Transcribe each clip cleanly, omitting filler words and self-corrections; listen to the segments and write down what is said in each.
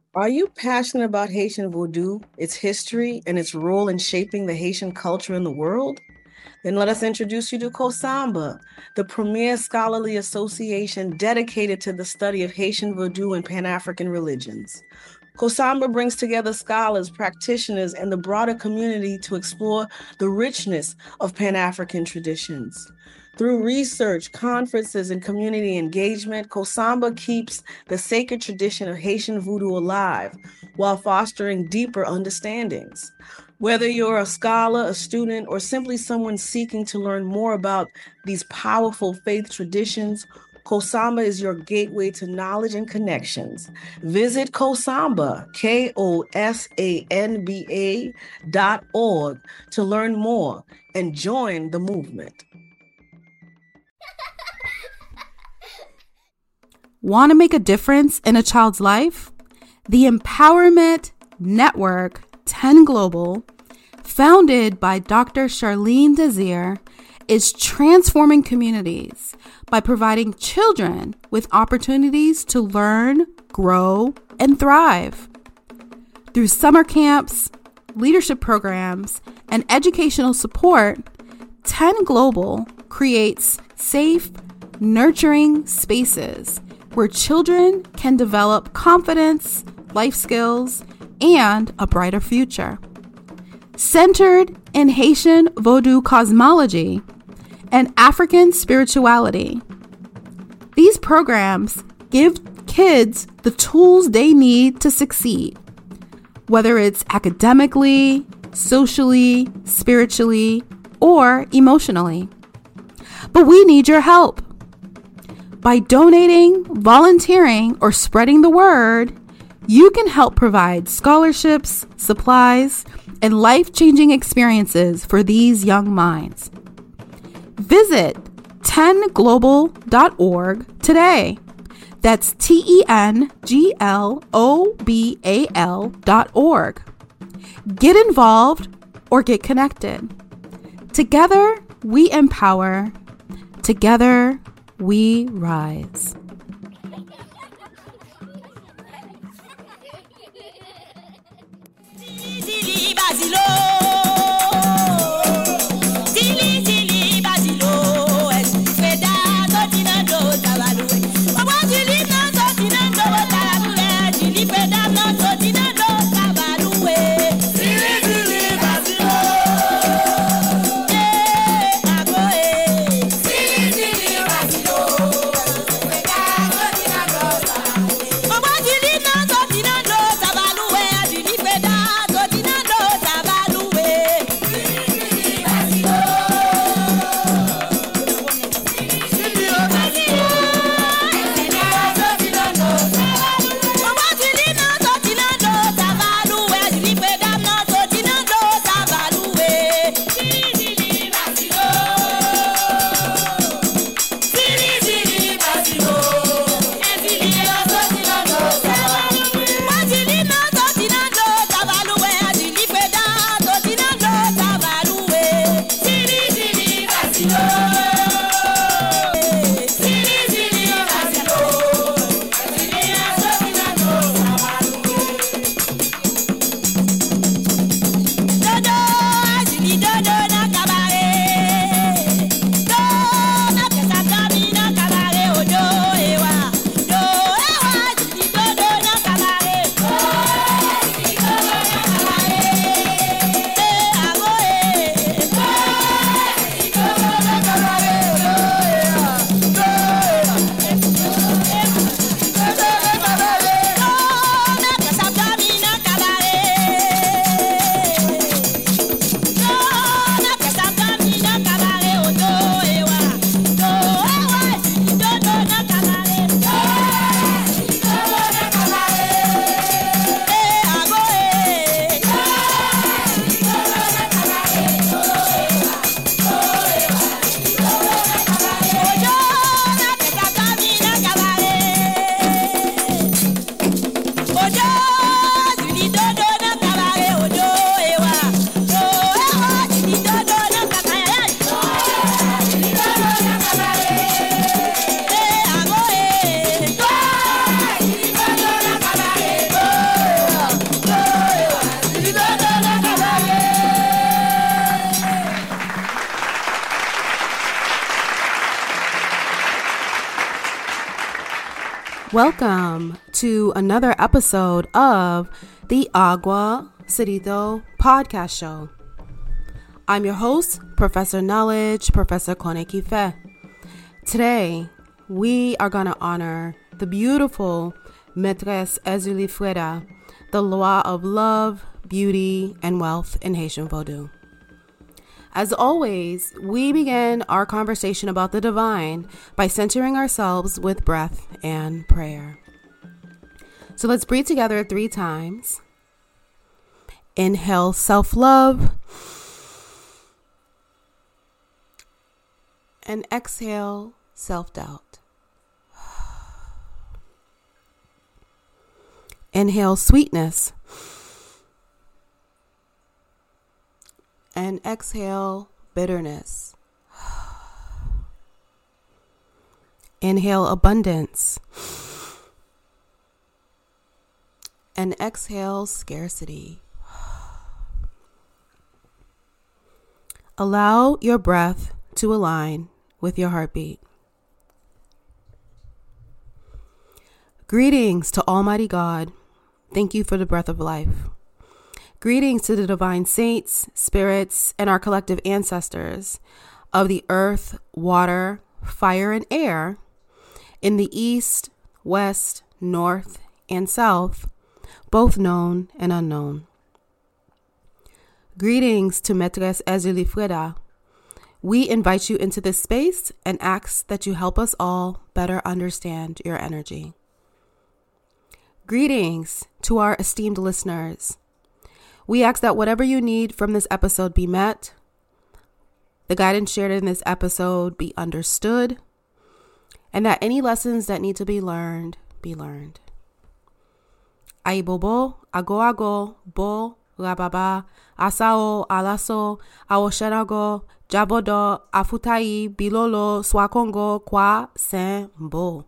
Are you passionate about Haitian Vodou, its history, and its role in shaping the Haitian culture in the world? Then let us introduce you to COSAMBA, the premier scholarly association dedicated to the study of Haitian Vodou and Pan African religions. COSAMBA brings together scholars, practitioners, and the broader community to explore the richness of Pan African traditions. Through research, conferences, and community engagement, COSAMBA keeps the sacred tradition of Haitian voodoo alive while fostering deeper understandings. Whether you're a scholar, a student, or simply someone seeking to learn more about these powerful faith traditions, COSAMBA is your gateway to knowledge and connections. Visit COSAMBA, KOSANBA.org to learn more and join the movement. Want to make a difference in a child's life? The Empowerment Network 10 Global, founded by Dr. Charlene Desir, is transforming communities by providing children with opportunities to learn, grow, and thrive. Through summer camps, leadership programs, and educational support, 10 Global creates safe, nurturing spaces where children can develop confidence, life skills, and a brighter future. Centered in Haitian Vodou cosmology and African spirituality, these programs give kids the tools they need to succeed, whether it's academically, socially, spiritually, or emotionally. But we need your help. By donating, volunteering, or spreading the word, you can help provide scholarships, supplies, and life-changing experiences for these young minds. Visit 10global.org today. That's TENGLOBAL.org. Get involved or get connected. Together, we empower. Together, we rise. Welcome to another episode of the Agua Cerrito podcast show. I'm your host, Professor Knowledge, Professor Kone Kife. Today, we are going to honor the beautiful Maîtresse Azuli Freda, the loi of love, beauty, and wealth in Haitian Vodou. As always, we begin our conversation about the divine by centering ourselves with breath and prayer. So let's breathe together 3 times. Inhale, self-love. And exhale, self-doubt. Inhale, sweetness. And exhale, bitterness. Inhale, abundance. And exhale, scarcity. Allow your breath to align with your heartbeat. Greetings to Almighty God. Thank you for the breath of life. Greetings to the divine saints, spirits, and our collective ancestors of the earth, water, fire, and air in the east, west, north, and south, both known and unknown. Greetings to Maîtresse Azuli Freda. We invite you into this space and ask that you help us all better understand your energy. Greetings to our esteemed listeners. We ask that whatever you need from this episode be met, the guidance shared in this episode be understood, and that any lessons that need to be learned be learned. Aibobo, ago, bo, rababa, asao, alaso, aoshenago, jabodo, afutai, bilolo, swakongo, kwa, sen, bo.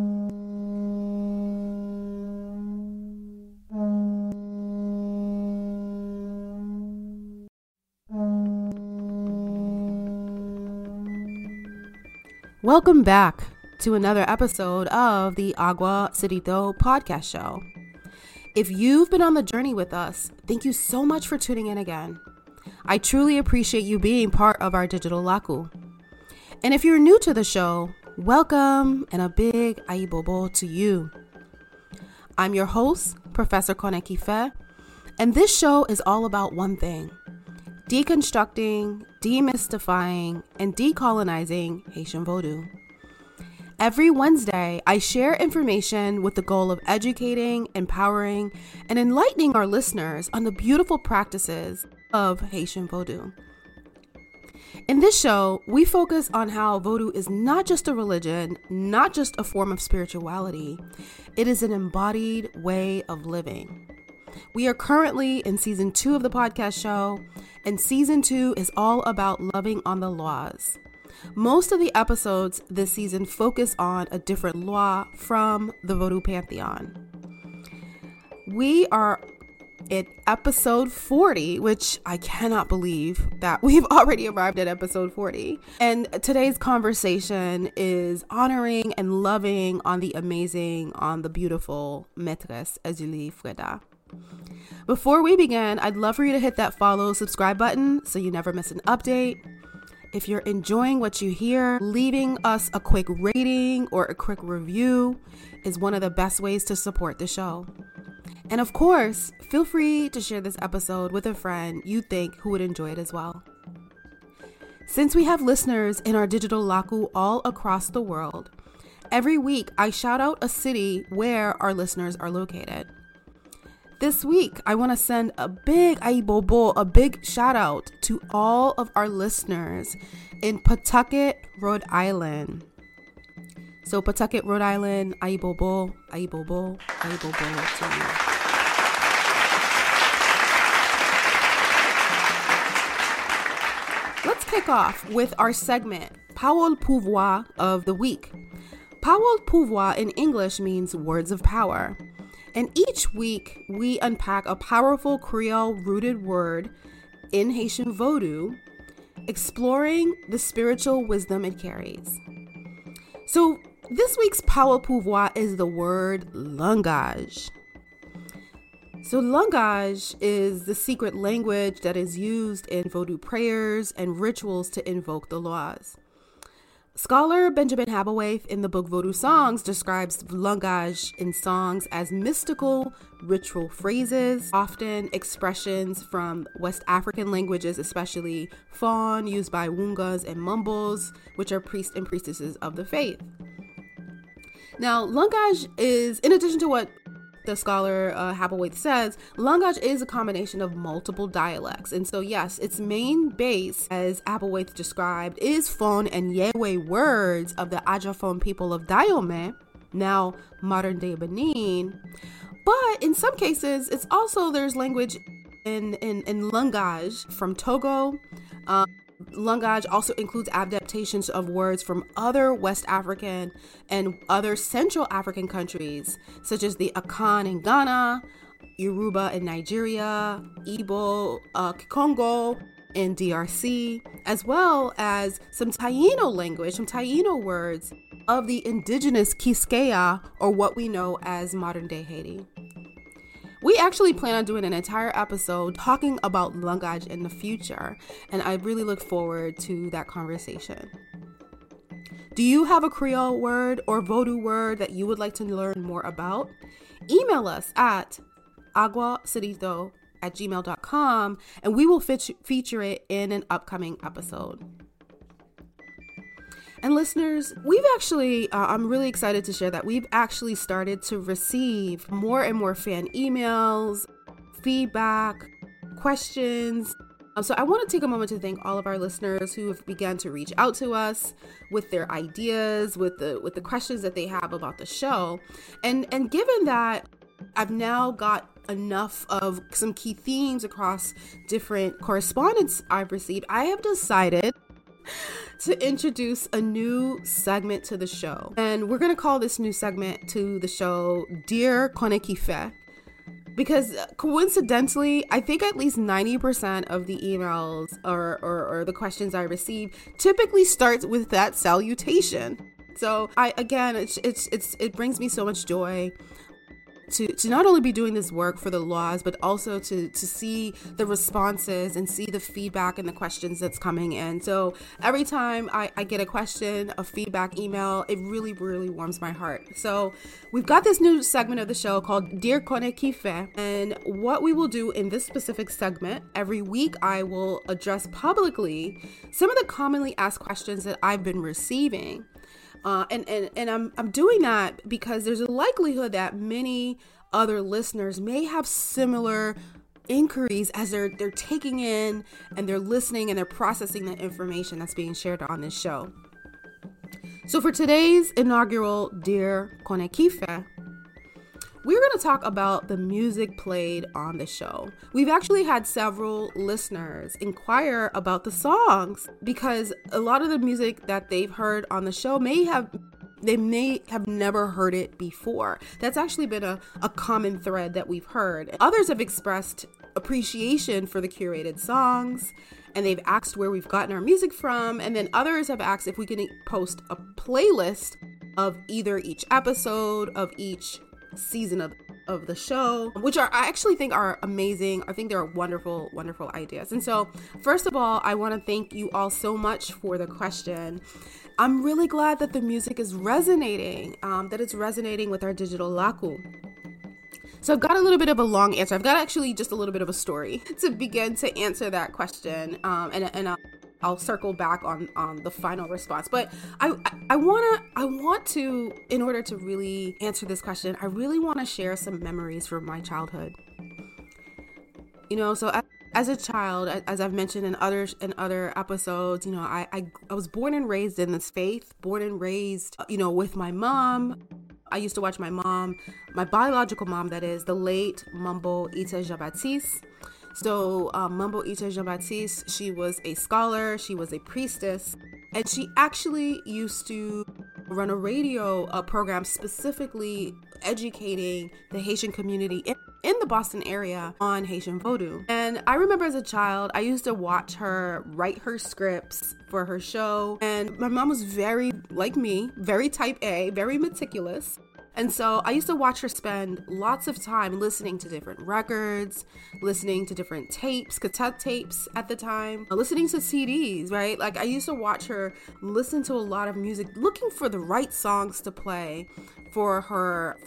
Welcome back to another episode of the Agua Cerrito podcast show. If you've been on the journey with us, thank you so much for tuning in again. I truly appreciate you being part of our digital laku. And if you're new to the show, welcome and a big aibobo to you. I'm your host, Professor Kone Kife, and this show is all about one thing: deconstructing, demystifying, and decolonizing Haitian Vodou. Every Wednesday, I share information with the goal of educating, empowering, and enlightening our listeners on the beautiful practices of Haitian Vodou. In this show, we focus on how Vodou is not just a religion, not just a form of spirituality. It is an embodied way of living. We are currently in season 2 of the podcast show, and season 2 is all about loving on the laws. Most of the episodes this season focus on a different law from the Vodou Pantheon. We are at episode 40, which I cannot believe that we've already arrived at episode 40. And today's conversation is honoring and loving on the amazing, on the beautiful Maîtresse Azuli Freda. Before we begin, I'd love for you to hit that follow, subscribe button so you never miss an update. If you're enjoying what you hear, leaving us a quick rating or a quick review is one of the best ways to support the show. And of course, feel free to share this episode with a friend you think who would enjoy it as well. Since we have listeners in our digital laku all across the world, every week I shout out a city where our listeners are located. This week, I want to send a big aibobo, a big shout out to all of our listeners in Pawtucket, Rhode Island. So Pawtucket, Rhode Island, aibobo, aibobo, aibobo to you. Let's kick off with our segment, Parole Pouvoir of the Week. Parole Pouvoir in English means words of power. And each week, we unpack a powerful Creole-rooted word in Haitian Vodou, exploring the spiritual wisdom it carries. So This week's power pouvoir is the word langage. So langage is the secret language that is used in Vodou prayers and rituals to invoke the laws. Scholar Benjamin Habawayth in the book Vodou Songs describes langage in songs as mystical ritual phrases, often expressions from West African languages, especially Fon, used by Wungas and Mumbos, which are priests and priestesses of the faith. Now, langage is, in addition to what the scholar Habawayth says, langage is a combination of multiple dialects. And so, yes, its main base, as Habawayth described, is Fon and Yewe words of the Ajafon people of Dahomey, now modern-day Benin. But in some cases, it's also, there's language in langage from Togo. Langage also includes adaptations of words from other West African and other Central African countries, such as the Akan in Ghana, Yoruba in Nigeria, Igbo, Congo in DRC, as well as some Taino language, some Taino words of the indigenous Quisqueya, or what we know as modern-day Haiti. We actually plan on doing an entire episode talking about langage in the future, and I really look forward to that conversation. Do you have a Creole word or Vodou word that you would like to learn more about? Email us at aguacerito@gmail.com, and we will feature it in an upcoming episode. And listeners, we've actually, I'm really excited to share that we've actually started to receive more and more fan emails, feedback, questions. So I want to take a moment to thank all of our listeners who have begun to reach out to us with their ideas, with the questions that they have about the show. And given that I've now got enough of some key themes across different correspondence I've received, I have decided to introduce a new segment to the show. And we're going to call this new segment to the show Dear Kone Kife, because coincidentally, I think at least 90% of the emails or the questions I receive typically starts with that salutation. So it brings me so much joy to not only be doing this work for the laws, but also to see the responses and see the feedback and the questions that's coming in. So every time I get a question, a feedback email, it really, really warms my heart. So we've got this new segment of the show called Dear Kone Kife. And what we will do in this specific segment, every week I will address publicly some of the commonly asked questions that I've been receiving. And I'm doing that because there's a likelihood that many other listeners may have similar inquiries as they're taking in and they're listening and they're processing the information that's being shared on this show. So for today's inaugural Dear Kone Kife, we're going to talk about the music played on the show. We've actually had several listeners inquire about the songs because a lot of the music that they've heard on the show they may have never heard it before. That's actually been a common thread that we've heard. Others have expressed appreciation for the curated songs, and they've asked where we've gotten our music from. And then others have asked if we can post a playlist of either each episode of each season of the show, which I actually think are amazing. I think they're wonderful, wonderful ideas. And so first of all, I want to thank you all so much for the question. I'm really glad that the music is resonating, that it's resonating with our digital laku. So I've got a little bit of a long answer. I've got actually just a little bit of a story to begin to answer that question. And I'll circle back on the final response. But I want to, in order to really answer this question, I really want to share some memories from my childhood. So as a child, as I've mentioned in other episodes, I was born and raised in this faith, born and raised, with my mom. I used to watch my mom, my biological mom, that is, the late Mambo Ita Jean-Baptiste. So Mambo Ita Jean-Baptiste, she was a scholar, she was a priestess, and she actually used to run a radio program specifically educating the Haitian community in the Boston area on Haitian Vodou. And I remember as a child, I used to watch her write her scripts for her show. And my mom was very, like me, very type A, very meticulous. And so I used to watch her spend lots of time listening to different records, listening to different tapes, cassette tapes at the time, listening to CDs, right? Like I used to watch her listen to a lot of music, looking for the right songs to play for her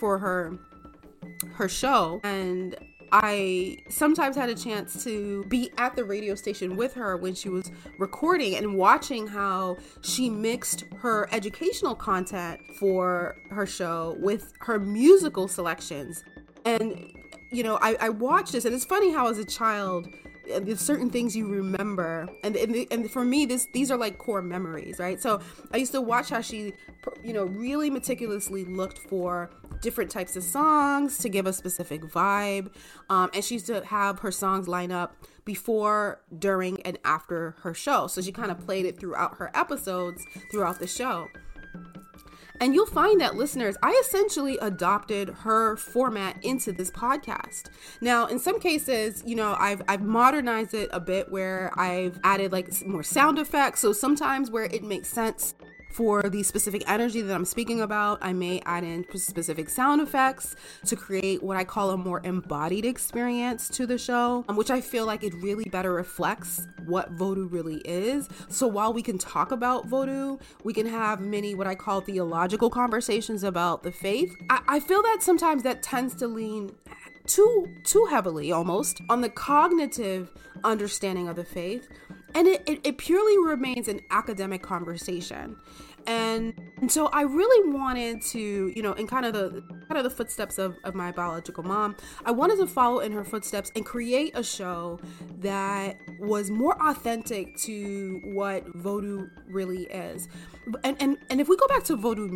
show. And I sometimes had a chance to be at the radio station with her when she was recording and watching how she mixed her educational content for her show with her musical selections. And, you know, I watched this, and it's funny how as a child, there's certain things you remember, and for me, these are like core memories, right? So I used to watch how she, you know, really meticulously looked for different types of songs to give a specific vibe, and she used to have her songs line up before, during, and after her show. So she kind of played it throughout her episodes, throughout the show. And you'll find that, listeners, I essentially adopted her format into this podcast. Now, in some cases, you know, I've modernized it a bit where I've added like more sound effects. So sometimes where it makes sense for the specific energy that I'm speaking about, I may add in specific sound effects to create what I call a more embodied experience to the show, which I feel like it really better reflects what Vodou really is. So while we can talk about Vodou, we can have many what I call theological conversations about the faith. I feel that sometimes that tends to lean too heavily almost on the cognitive understanding of the faith, and it purely remains an academic conversation. And so I really wanted to, you know, in kind of the footsteps of my biological mom, I wanted to follow in her footsteps and create a show that was more authentic to what Vodou really is. And if we go back to Vodou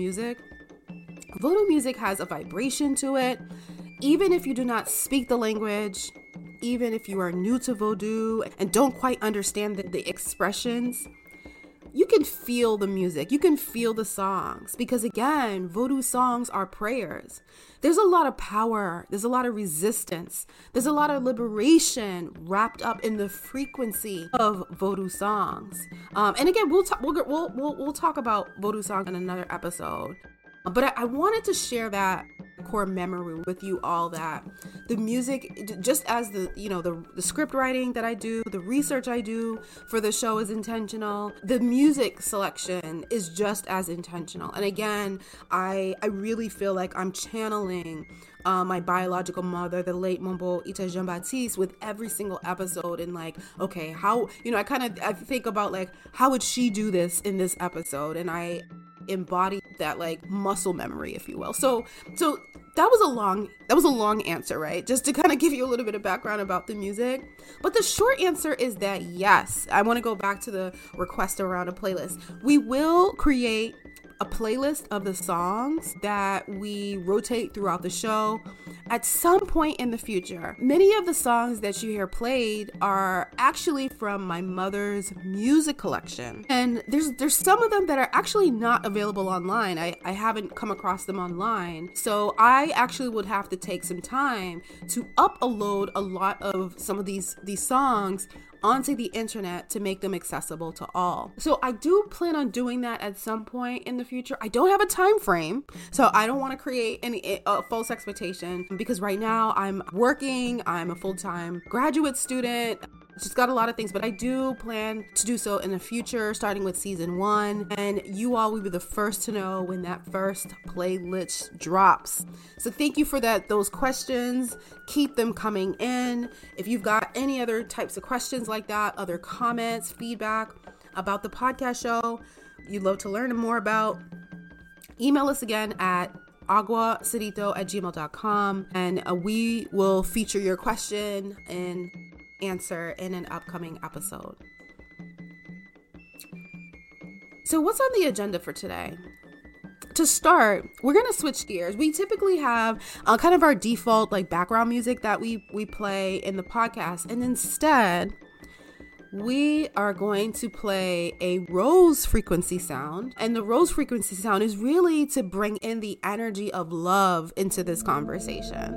music has a vibration to it. Even if you do not speak the language, even if you are new to Vodou and don't quite understand the expressions, you can feel the music, you can feel the songs, because again, Vodou songs are prayers. There's a lot of power, there's a lot of resistance, there's a lot of liberation wrapped up in the frequency of Vodou songs. And again, we'll talk about Vodou songs in another episode. But I wanted to share that core memory with you all, that the music, just as the script writing that I do, the research I do for the show is intentional, the music selection is just as intentional. And again, I really feel like I'm channeling my biological mother, the late Mombo Ita Jean-Baptiste, with every single episode. And like, okay, how, I think about like, how would she do this in this episode? And I embody that like muscle memory, if you will. So that was a long answer, right? Just to kind of give you a little bit of background about the music. But the short answer is that yes, I want to go back to the request around a playlist. We will create a playlist of the songs that we rotate throughout the show at some point in the future. Many of the songs that you hear played are actually from my mother's music collection, and there's some of them that are actually not available online. I haven't come across them online, so I actually would have to take some time to upload a lot of some of these songs onto the internet to make them accessible to all. So I do plan on doing that at some point in the future. I don't have a time frame, so I don't want to create any false expectation, because right now I'm working, I'm a full-time graduate student, just got a lot of things, but I do plan to do so in the future, starting with season 1, and you all will be the first to know when that first playlist drops. So thank you for those questions. Keep them coming in. If you've got any other types of questions like that, other comments, feedback about the podcast show you'd love to learn more about, email us again at aguacerrito@gmail.com, and we will feature your question and answer in an upcoming episode. So what's on the agenda for today? To start, we're going to switch gears. We typically have kind of our default like background music that we play in the podcast, and instead we are going to play a rose frequency sound. And the rose frequency sound is really to bring in the energy of love into this conversation.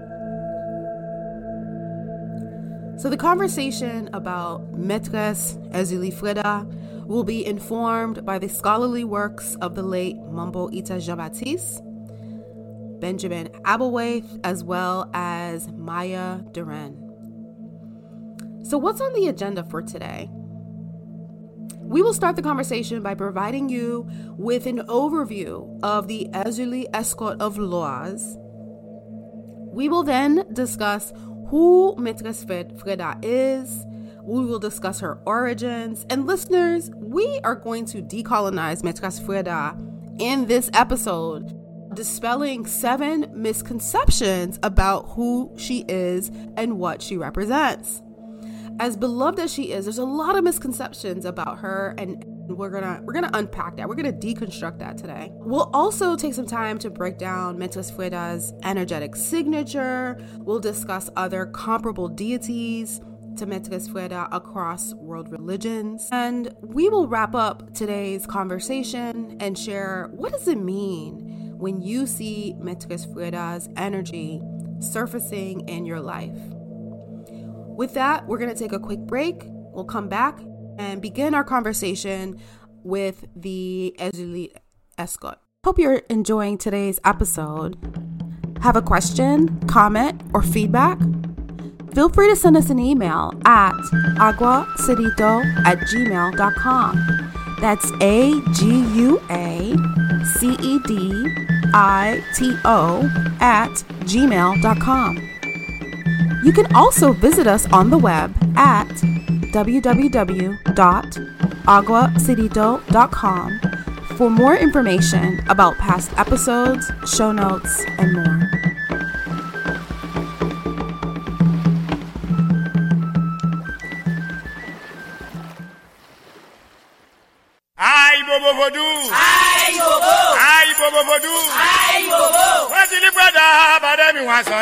So the conversation about Maîtresse Erzulie Freda will be informed by the scholarly works of the late Mambo Ita Jean-Baptiste, Benjamin Abelwaith, as well as Maya Deren. So what's on the agenda for today? We will start the conversation by providing you with an overview of the Erzulie Escort of L'Oise. We will then discuss who Maîtresse Freda is. We will discuss her origins. And listeners, we are going to decolonize Maîtresse Freda in this episode, dispelling 7 misconceptions about who she is and what she represents. As beloved as she is, there's a lot of misconceptions about her, and we're gonna unpack that. We're gonna deconstruct that today. We'll also take some time to break down Maîtresse Freda's energetic signature. We'll discuss other comparable deities to Maîtresse Freda across world religions. And we will wrap up today's conversation and share, what does it mean when you see Maîtresse Freda's energy surfacing in your life? With that, we're going to take a quick break. We'll come back and begin our conversation with the Erzulie Escort. Hope you're enjoying today's episode. Have a question, comment, or feedback? Feel free to send us an email at aguacedito@gmail.com. That's AGUACEDITO@gmail.com. You can also visit us on the web at www.aguacedito.com for more information about past episodes, show notes, and more. Aïe bobo vodou, aïe bobo, aïe bobo vodou, aïe bobo. Voici les Freda, bademi wansa,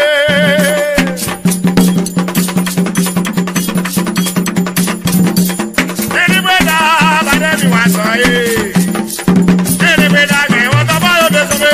Eli Freda, bademi wansa, Eli Freda, me wanta bayo desobe.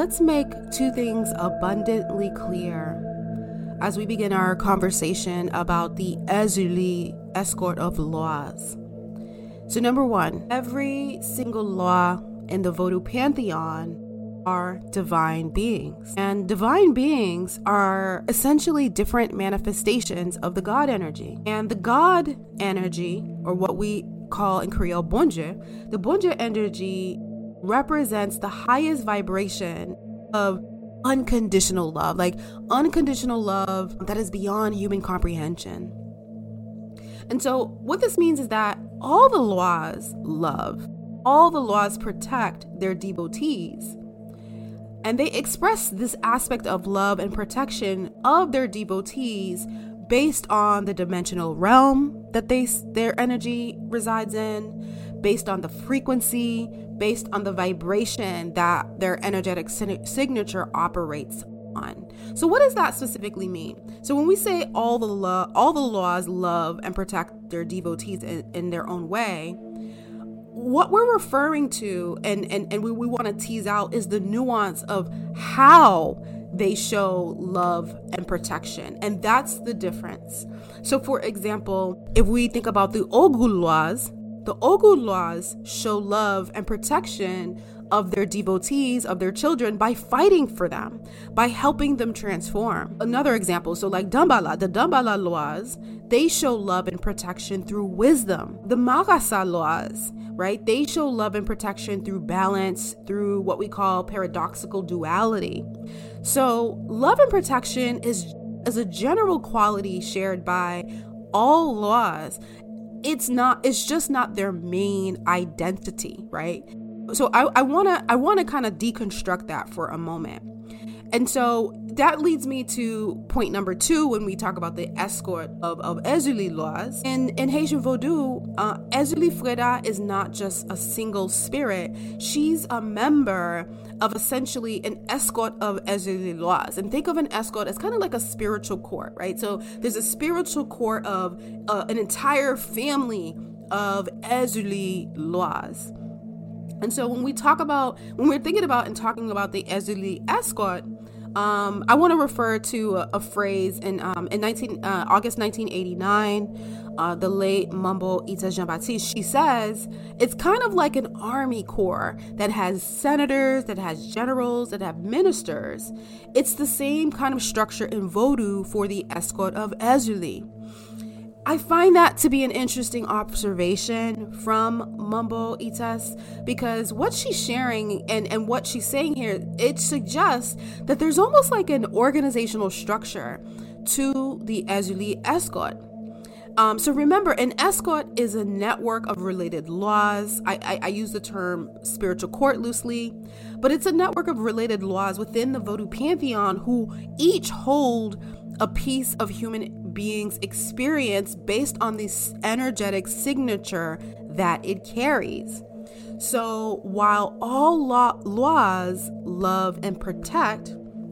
let's make two things abundantly clear as we begin our conversation about the Ezuli escort of laws. So number one, every single law in the Vodou pantheon are divine beings. And divine beings are essentially different manifestations of the God energy. And the God energy, or what we call in Creole Bonje, the Bonje energy represents the highest vibration of unconditional love, like unconditional love that is beyond human comprehension. And so what this means is that all the laws love, all the laws protect their devotees. And they express this aspect of love and protection of their devotees based on the dimensional realm that their energy resides in, based on the frequency, based on the vibration that their energetic signature operates on. So what does that specifically mean? So when we say all the laws love and protect their devotees in their own way, what we're referring to and we want to tease out is the nuance of how they show love and protection. And that's the difference. So for example, if we think about the Ogu laws show love and protection of their devotees, of their children, by fighting for them, by helping them transform. Another example, so like Dambala, the Dambala laws, they show love and protection through wisdom. The Marasa laws, right, they show love and protection through balance, through what we call paradoxical duality. So love and protection is a general quality shared by all laws. It's just not their main identity, right? So I want to kind of deconstruct that for a moment. And so that leads me to point number 2 when we talk about the escort of Ezuli laws. In Haitian Vodou, Ezuli Freda is not just a single spirit. She's a member of essentially an escort of Ezuli laws. And think of an escort as kind of like a spiritual court, right? So there's a spiritual court of an entire family of Ezuli laws. And so when we're thinking about and talking about the Ezuli escort, I want to refer to a phrase in August 1989, the late Mambo Ita Jean-Baptiste. She says it's kind of like an army corps that has senators, that has generals, that have ministers. It's the same kind of structure in Vodou for the escort of Ezuli. I find that to be an interesting observation from Mambo Itas, because what she's sharing and what she's saying here, it suggests that there's almost like an organizational structure to the Ezuli escort. So remember, an escort is a network of related laws. I use the term spiritual court loosely, but it's a network of related laws within the Vodou pantheon who each hold a piece of human being's experience based on this energetic signature that it carries. So while all laws love and protect,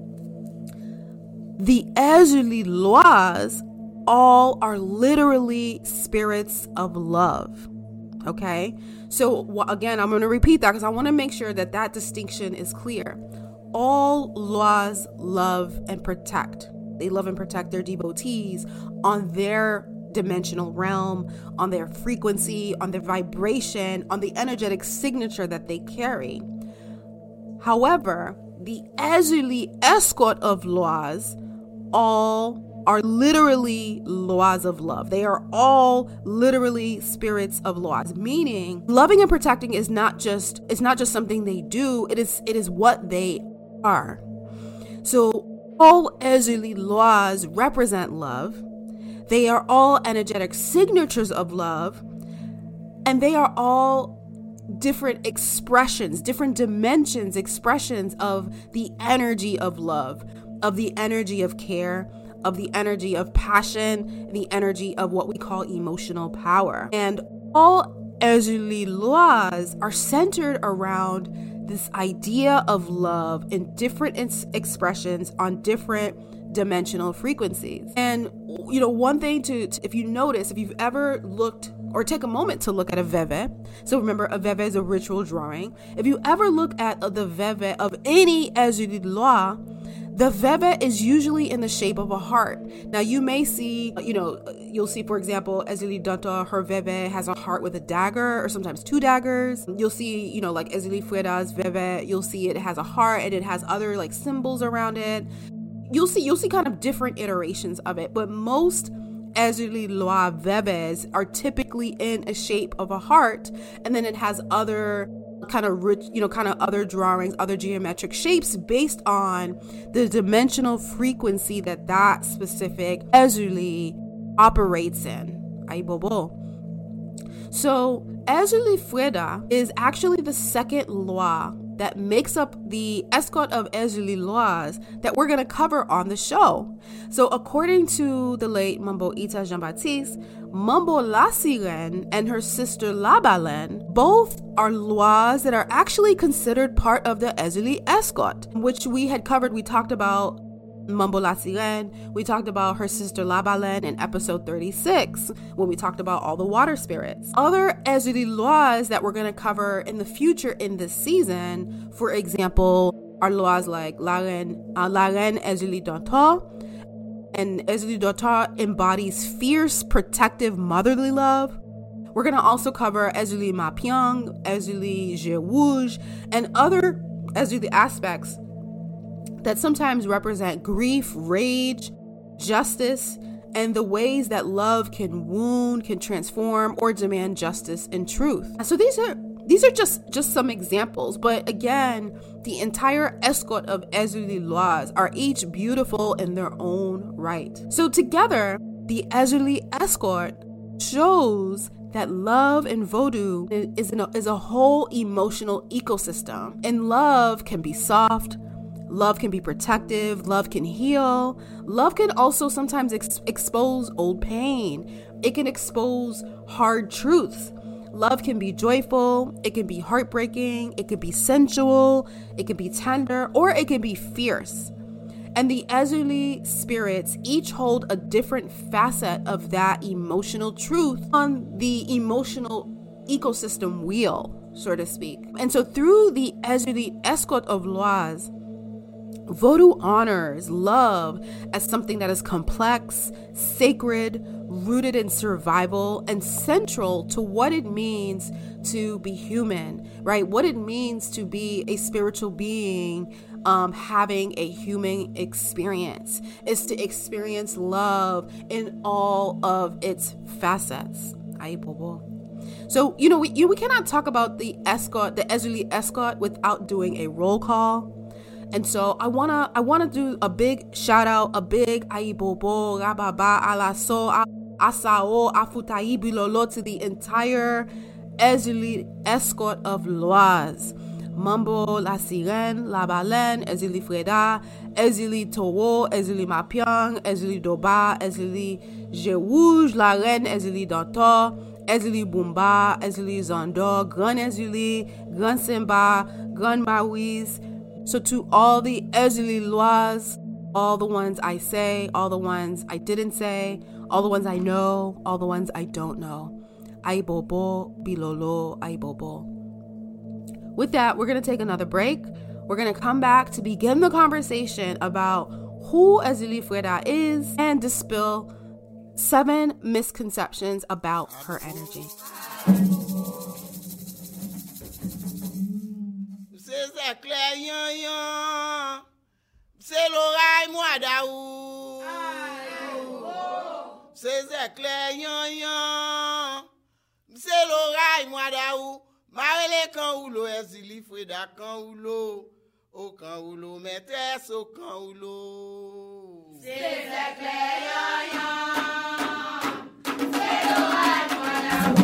the Ezuli laws all are literally spirits of love. Okay, so again, I'm going to repeat that because I want to make sure that distinction is clear. All laws love and protect. They love and protect their devotees on their dimensional realm, on their frequency, on their vibration, on the energetic signature that they carry. However, the Ezuli escort of laws all are literally laws of love. They are all literally spirits of laws, meaning loving and protecting is not just something they do, it is what they are. So all Ezuli laws represent love. They are all energetic signatures of love, and they are all different expressions, different dimensions, expressions of the energy of love, of the energy of care, of the energy of passion, the energy of what we call emotional power. And all Ezuli laws are centered around this idea of love in different expressions on different dimensional frequencies. And one thing if you've ever looked or take a moment to look at a veve. So remember, a veve is a ritual drawing. If you ever look at the veve of any Ezuli Loa, the veve is usually in the shape of a heart. Now you may see, you'll see, for example, Ezuli Danta, her veve has a heart with a dagger or sometimes 2 daggers. You'll see, like Ezuli Freda's veve, you'll see it has a heart and it has other like symbols around it. You'll see kind of different iterations of it, but most Ezuli Loa veves are typically in a shape of a heart, and then it has other kind of rich, kind of other drawings, other geometric shapes based on the dimensional frequency that specific Ezuli operates in. Aibobo. So Ezuli Freda is actually the second Loa that makes up the escort of Ezuli Loas that we're going to cover on the show. So according to the late Mambo Ita Jean-Baptiste, Mambo La Sirène and her sister La Baleine both are Loas that are actually considered part of the Ezuli escort, which we had covered. We talked about Mambo La Sirène, we talked about her sister La Baleine in episode 36 when we talked about all the water spirits. Other Ezuli Loas that we're going to cover in the future in this season, for example, are Loas like La Reine Ezuli Danta. And Ezuli Danta embodies fierce, protective, motherly love. We're going to also cover Ezuli Mapiang, Ezuli Jewuj, and other Ezuli aspects that sometimes represent grief, rage, justice, and the ways that love can wound, can transform, or demand justice and truth. So these are just some examples, but again, the entire escort of Ezuli Loas are each beautiful in their own right. So together, the Ezuli escort shows that love and Vodou is a whole emotional ecosystem, and love can be soft. Love can be protective. Love can heal. Love can also sometimes expose old pain. It can expose hard truths. Love can be joyful. It can be heartbreaking. It can be sensual. It can be tender, or it can be fierce. And the Ezuli spirits each hold a different facet of that emotional truth on the emotional ecosystem wheel, so to speak. And so through the Ezuli escort of Loas, Vodou honors love as something that is complex, sacred, rooted in survival, and central to what it means to be human, right? What it means to be a spiritual being, having a human experience is to experience love in all of its facets. So, we cannot talk about the Ezuli escort without doing a roll call. And so I wanna do a big shout out, a big aibobo, rababa, alaso, asao, afutai, bilolo to the entire Ezuli escort of Loas. Mambo La Sirène, La Baleine, Ezuli Freda, Ezuli Towo, Ezuli Mapiang, Ezuli Doba, Ezuli Jewuj, La Reine Ezuli Danta, Ezuli Bumba, Ezuli Zondo, Grand Ezuli, Grand Simba, Grand Maurice. So to all the Ezuli Loas, all the ones I say, all the ones I didn't say, all the ones I know, all the ones I don't know. Aibobo, bilolo, aibobo. With that, we're going to take another break. We're going to come back to begin the conversation about who Ezuli Freda is and dispel 7 misconceptions about her energy. C'est clair, yon. C'est l'oreille, moi, daou. C'est clair, yon. C'est l'oreille, moi, daou. Marele kan oulo, Ezuli Freda kan oulo. Au kan oulo, maîtresse au kan oulo. C'est clair, yon. C'est l'oreille, moi, daou.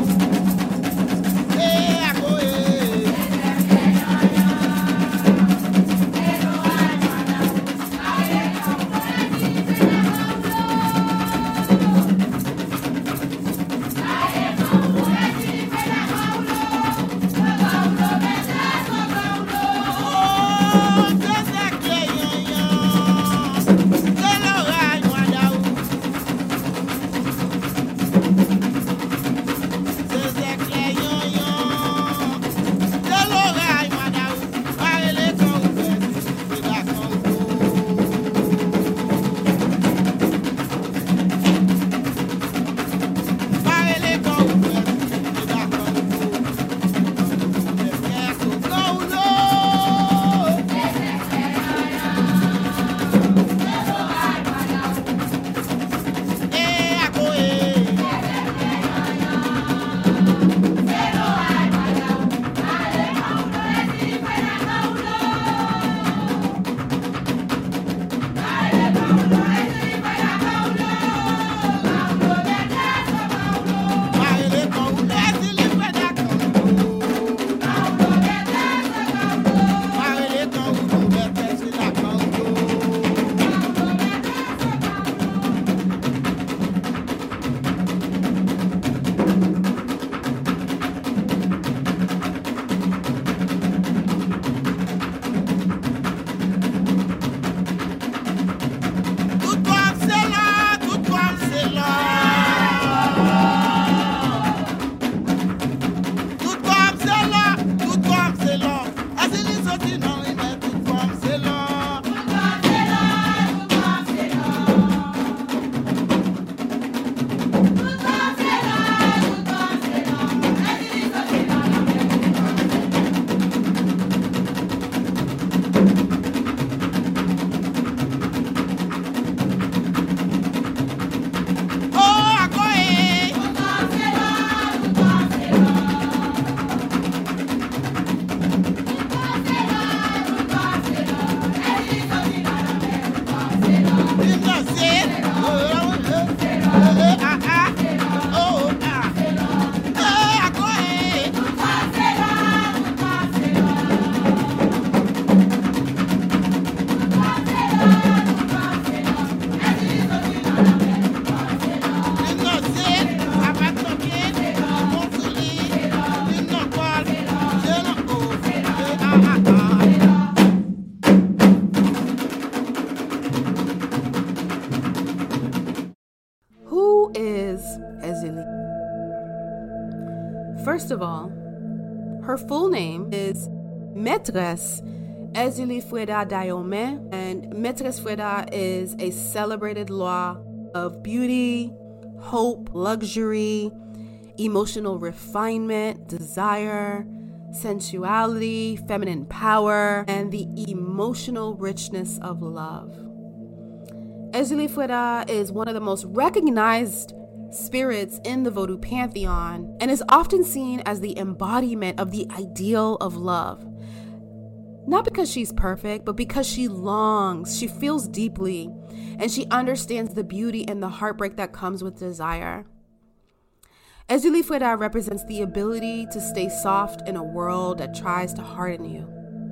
of all, her full name is Maîtresse Ezili Freda Dayomé, and Maîtresse Freda is a celebrated law of beauty, hope, luxury, emotional refinement, desire, sensuality, feminine power, and the emotional richness of love. Ezili Freda is one of the most recognized spirits in the Vodou pantheon and is often seen as the embodiment of the ideal of love. Not because she's perfect, but because she longs, she feels deeply, and she understands the beauty and the heartbreak that comes with desire. Ezili Freda represents the ability to stay soft in a world that tries to harden you.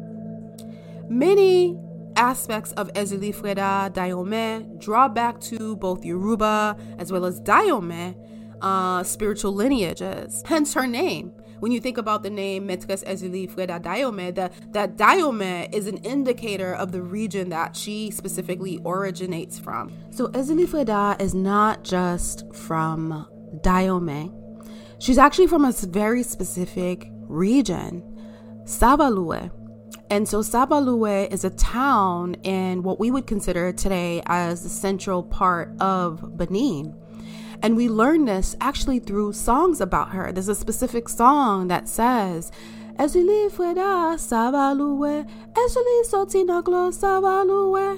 Many aspects of Ezili Freda Dayomé draw back to both Yoruba as well as Dayomé spiritual lineages, hence her name. When you think about the name Maîtresse Ezili Freda Dayomé, that Dayomé is an indicator of the region that she specifically originates from. So Ezili Freda is not just from Dayomé. She's actually from a very specific region, Saba-Loué. And so Saba-Loué is a town in what we would consider today as the central part of Benin. And we learn this actually through songs about her. There's a specific song that says, Ezili Freda Saba-Loué, Ezili Sotinaglo Saba-Loué.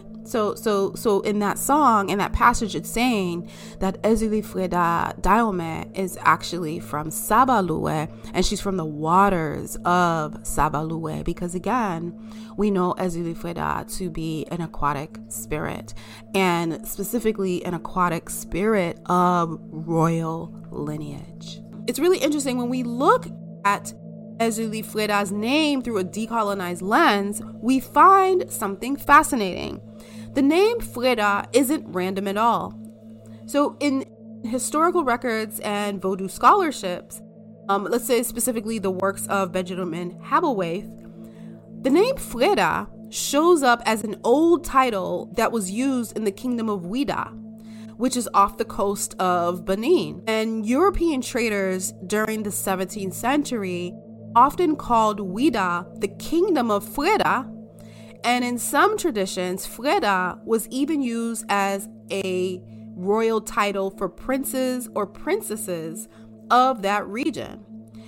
So in that song, in that passage, it's saying that Ezili Freda Dayomé is actually from Saba-Loué, and she's from the waters of Saba-Loué, because again, we know Ezili Freda to be an aquatic spirit, and specifically an aquatic spirit of royal lineage. It's really interesting when we look at Ezili Freda's name through a decolonized lens, we find something fascinating. The name Freda isn't random at all. So in historical records and Vodou scholarships, let's say specifically the works of Benjamin Hablewaith, the name Freda shows up as an old title that was used in the kingdom of Ouida, which is off the coast of Benin. And European traders during the 17th century often called Ouida the kingdom of Freda. And in some traditions, Freda was even used as a royal title for princes or princesses of that region.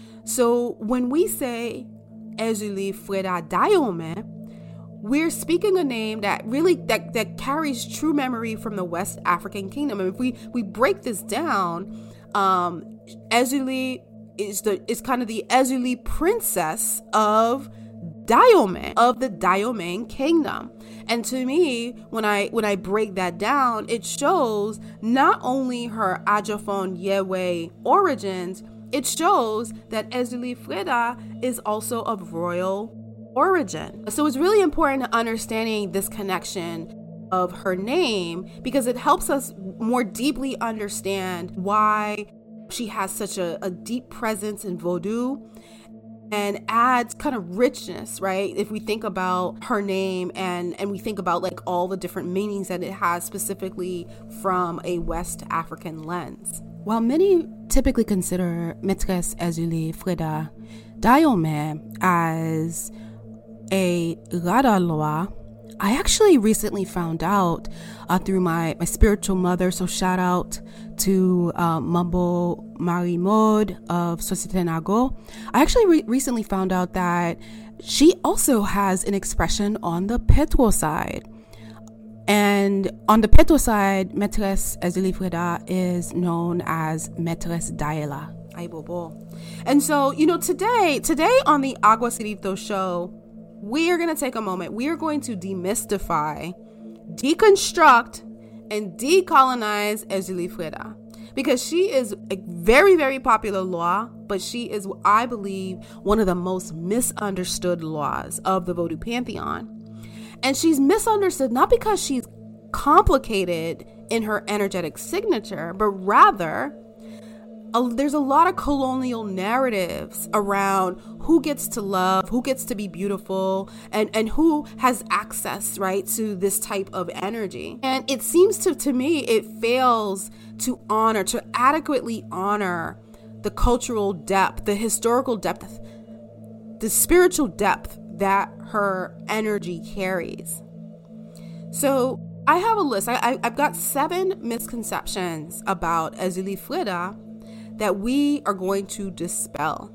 So when we say Ezili Freda Dayomé, we're speaking a name that really that carries true memory from the West African kingdom. And if we break this down, Ezili is kind of the Ezili princess of Dayomé, of the Dayomé kingdom. And to me, when I break that down, it shows not only her Adjafon Yewe origins, it shows that Ezili Freda is also of royal origin. So it's really important to understanding this connection of her name, because it helps us more deeply understand why she has such a deep presence in Vodou, and adds kind of richness, right? If we think about her name and we think about like all the different meanings that it has specifically from a West African lens. While many typically consider Maîtresse Ezili Freda Dayomé as a Radaloa, I actually recently found out through my spiritual mother, so shout out to Mambo Marie Maud of Société Nago. I actually recently found out that she also has an expression on the Petro side. And on the Petro side, Maîtresse Ezili Freda is known as Maîtresse Daela. And so, today on the Agua Sirito show, we are going to take a moment. We are going to demystify, deconstruct, and decolonize Ezili Freda, because she is a very, very popular law, but she is, I believe, one of the most misunderstood laws of the Vodou pantheon. And she's misunderstood not because she's complicated in her energetic signature, but rather there's a lot of colonial narratives around who gets to love, who gets to be beautiful, and who has access, right, to this type of energy. And it seems to me, it fails to adequately honor the cultural depth, the historical depth, the spiritual depth that her energy carries. So I have a list. I've got 7 misconceptions about Ezili Freda that we are going to dispel.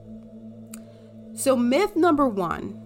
So myth number 1,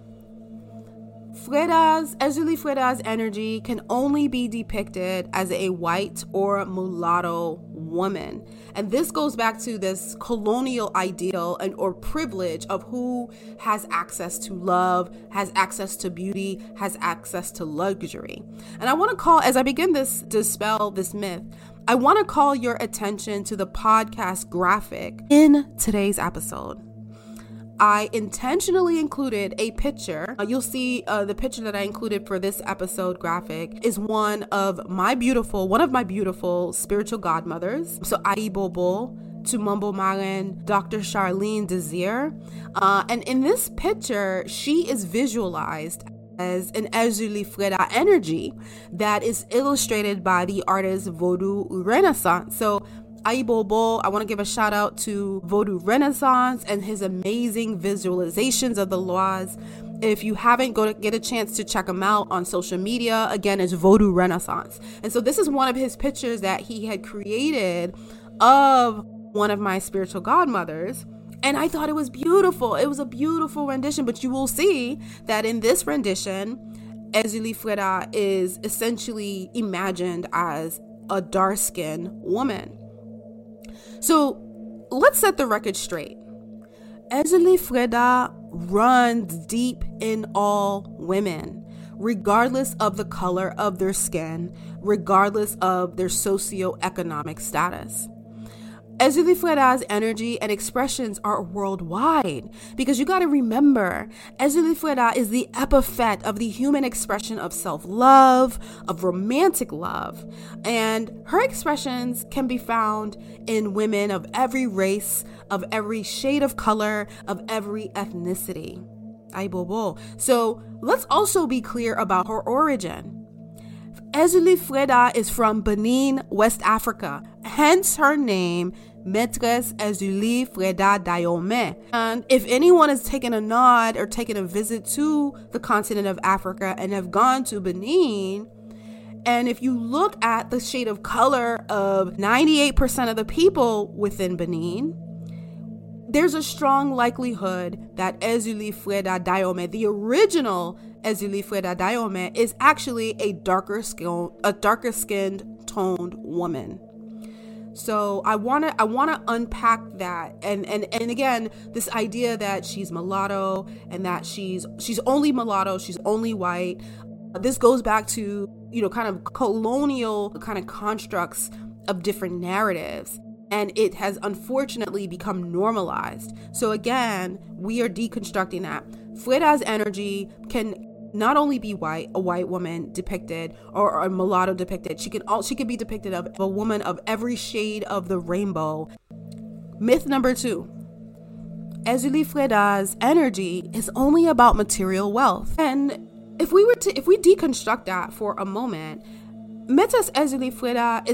Ezili Freda's energy can only be depicted as a white or mulatto woman. And this goes back to this colonial ideal or privilege of who has access to love, has access to beauty, has access to luxury. And I want to call, as I begin this, dispel this myth, I want to call your attention to the podcast graphic in today's episode. I intentionally included a picture. You'll see the picture that I included for this episode graphic is one of my beautiful spiritual godmothers. So Aibobo to Mambo Marin, Dr. Charlene Desir. And in this picture, she is visualized as an Ezili Freda energy that is illustrated by the artist Vodou Renaissance. So Aibobo, I want to give a shout out to Vodou Renaissance and his amazing visualizations of the laws. If you haven't, get a chance to check him out on social media. Again, it's Vodou Renaissance. And so this is one of his pictures that he had created of one of my spiritual godmothers. And I thought it was beautiful. It was a beautiful rendition, but you will see that in this rendition, Ezili Freda is essentially imagined as a dark-skinned woman. So let's set the record straight. Ezili Freda runs deep in all women, regardless of the color of their skin, regardless of their socioeconomic status. Ezili Freda's energy and expressions are worldwide because you got to remember, Ezili Freda is the epithet of the human expression of self-love, of romantic love, and her expressions can be found in women of every race, of every shade of color, of every ethnicity. Aibobo. So let's also be clear about her origin. Ezili Freda is from Benin, West Africa, hence her name, Maîtresse Ezili Freda Dayome. And if anyone has taken a nod or taken a visit to the continent of Africa and have gone to Benin, and if you look at the shade of color of 98% of the people within Benin, there's a strong likelihood that Ezili Freda Dayome, the original Ezili Freda Dayome, is actually a darker skinned toned woman. So I want to unpack that and again, this idea that she's mulatto and that she's only mulatto, she's only white. This goes back to, kind of colonial kind of constructs of different narratives. And it has unfortunately become normalized. So again, we are deconstructing that. Freda's energy can not only be white, a white woman depicted, or a mulatto depicted. She could be depicted of a woman of every shade of the rainbow. Myth number 2. Ezili Freda's energy is only about material wealth. And if we deconstruct that for a moment, Maîtresse Ezili Freda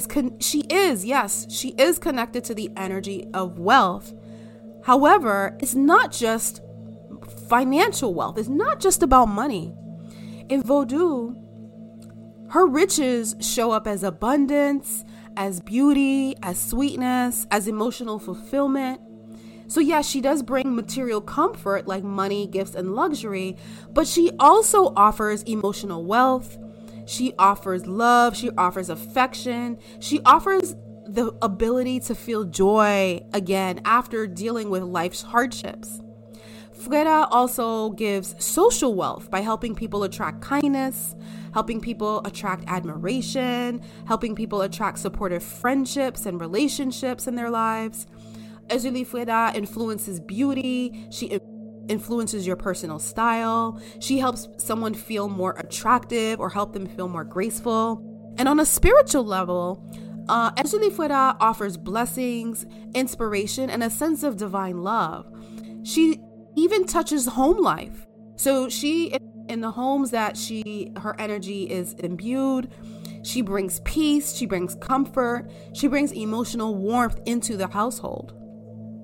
she is connected to the energy of wealth. However, it's not just financial wealth. It's not just about money. In Vodou, her riches show up as abundance, as beauty, as sweetness, as emotional fulfillment. So yeah, she does bring material comfort like money, gifts, and luxury, but she also offers emotional wealth. She offers love. She offers affection. She offers the ability to feel joy again after dealing with life's hardships. Freda also gives social wealth by helping people attract kindness, helping people attract admiration, helping people attract supportive friendships and relationships in their lives. Ezili Freda influences beauty. She influences your personal style. She helps someone feel more attractive or help them feel more graceful. And on a spiritual level, Ezili Freda offers blessings, inspiration, and a sense of divine love. She even touches home life. So she, in the homes that her energy is imbued, she brings peace, she brings comfort, she brings emotional warmth into the household.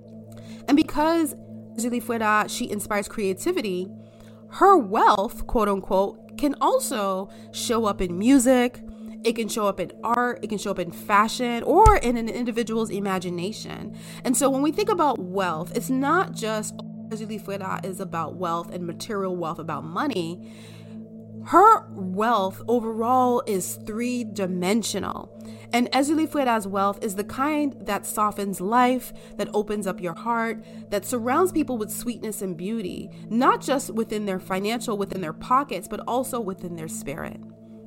And because Julie Fueda, she inspires creativity, her wealth, quote unquote, can also show up in music. It can show up in art, it can show up in fashion, or in an individual's imagination. And so when we think about wealth, it's not just Julie Fueda is about wealth and material wealth, about money. Her wealth overall is three-dimensional. And Julie Fueda's wealth is the kind that softens life, that opens up your heart, that surrounds people with sweetness and beauty, not just within their financial, within their pockets, but also within their spirit.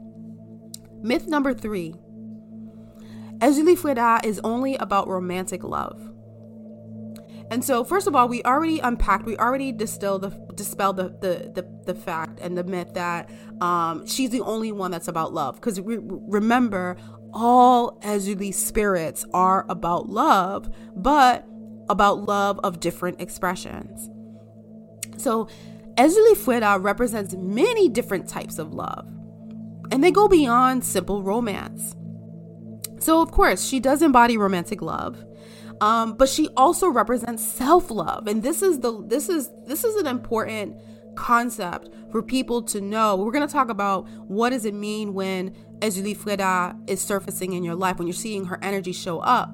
Myth number 3. Julie Fueda is only about romantic love. And so, first of all, we already dispelled the fact and the myth that she's the only one that's about love. Because remember, all Julie spirits are about love, but about love of different expressions. So, Julie Fueda represents many different types of love. And they go beyond simple romance. So, of course, she does embody romantic love, but she also represents self-love. And this is an important concept for people to know. We're going to talk about what does it mean when Julie Fueda is surfacing in your life, when you're seeing her energy show up.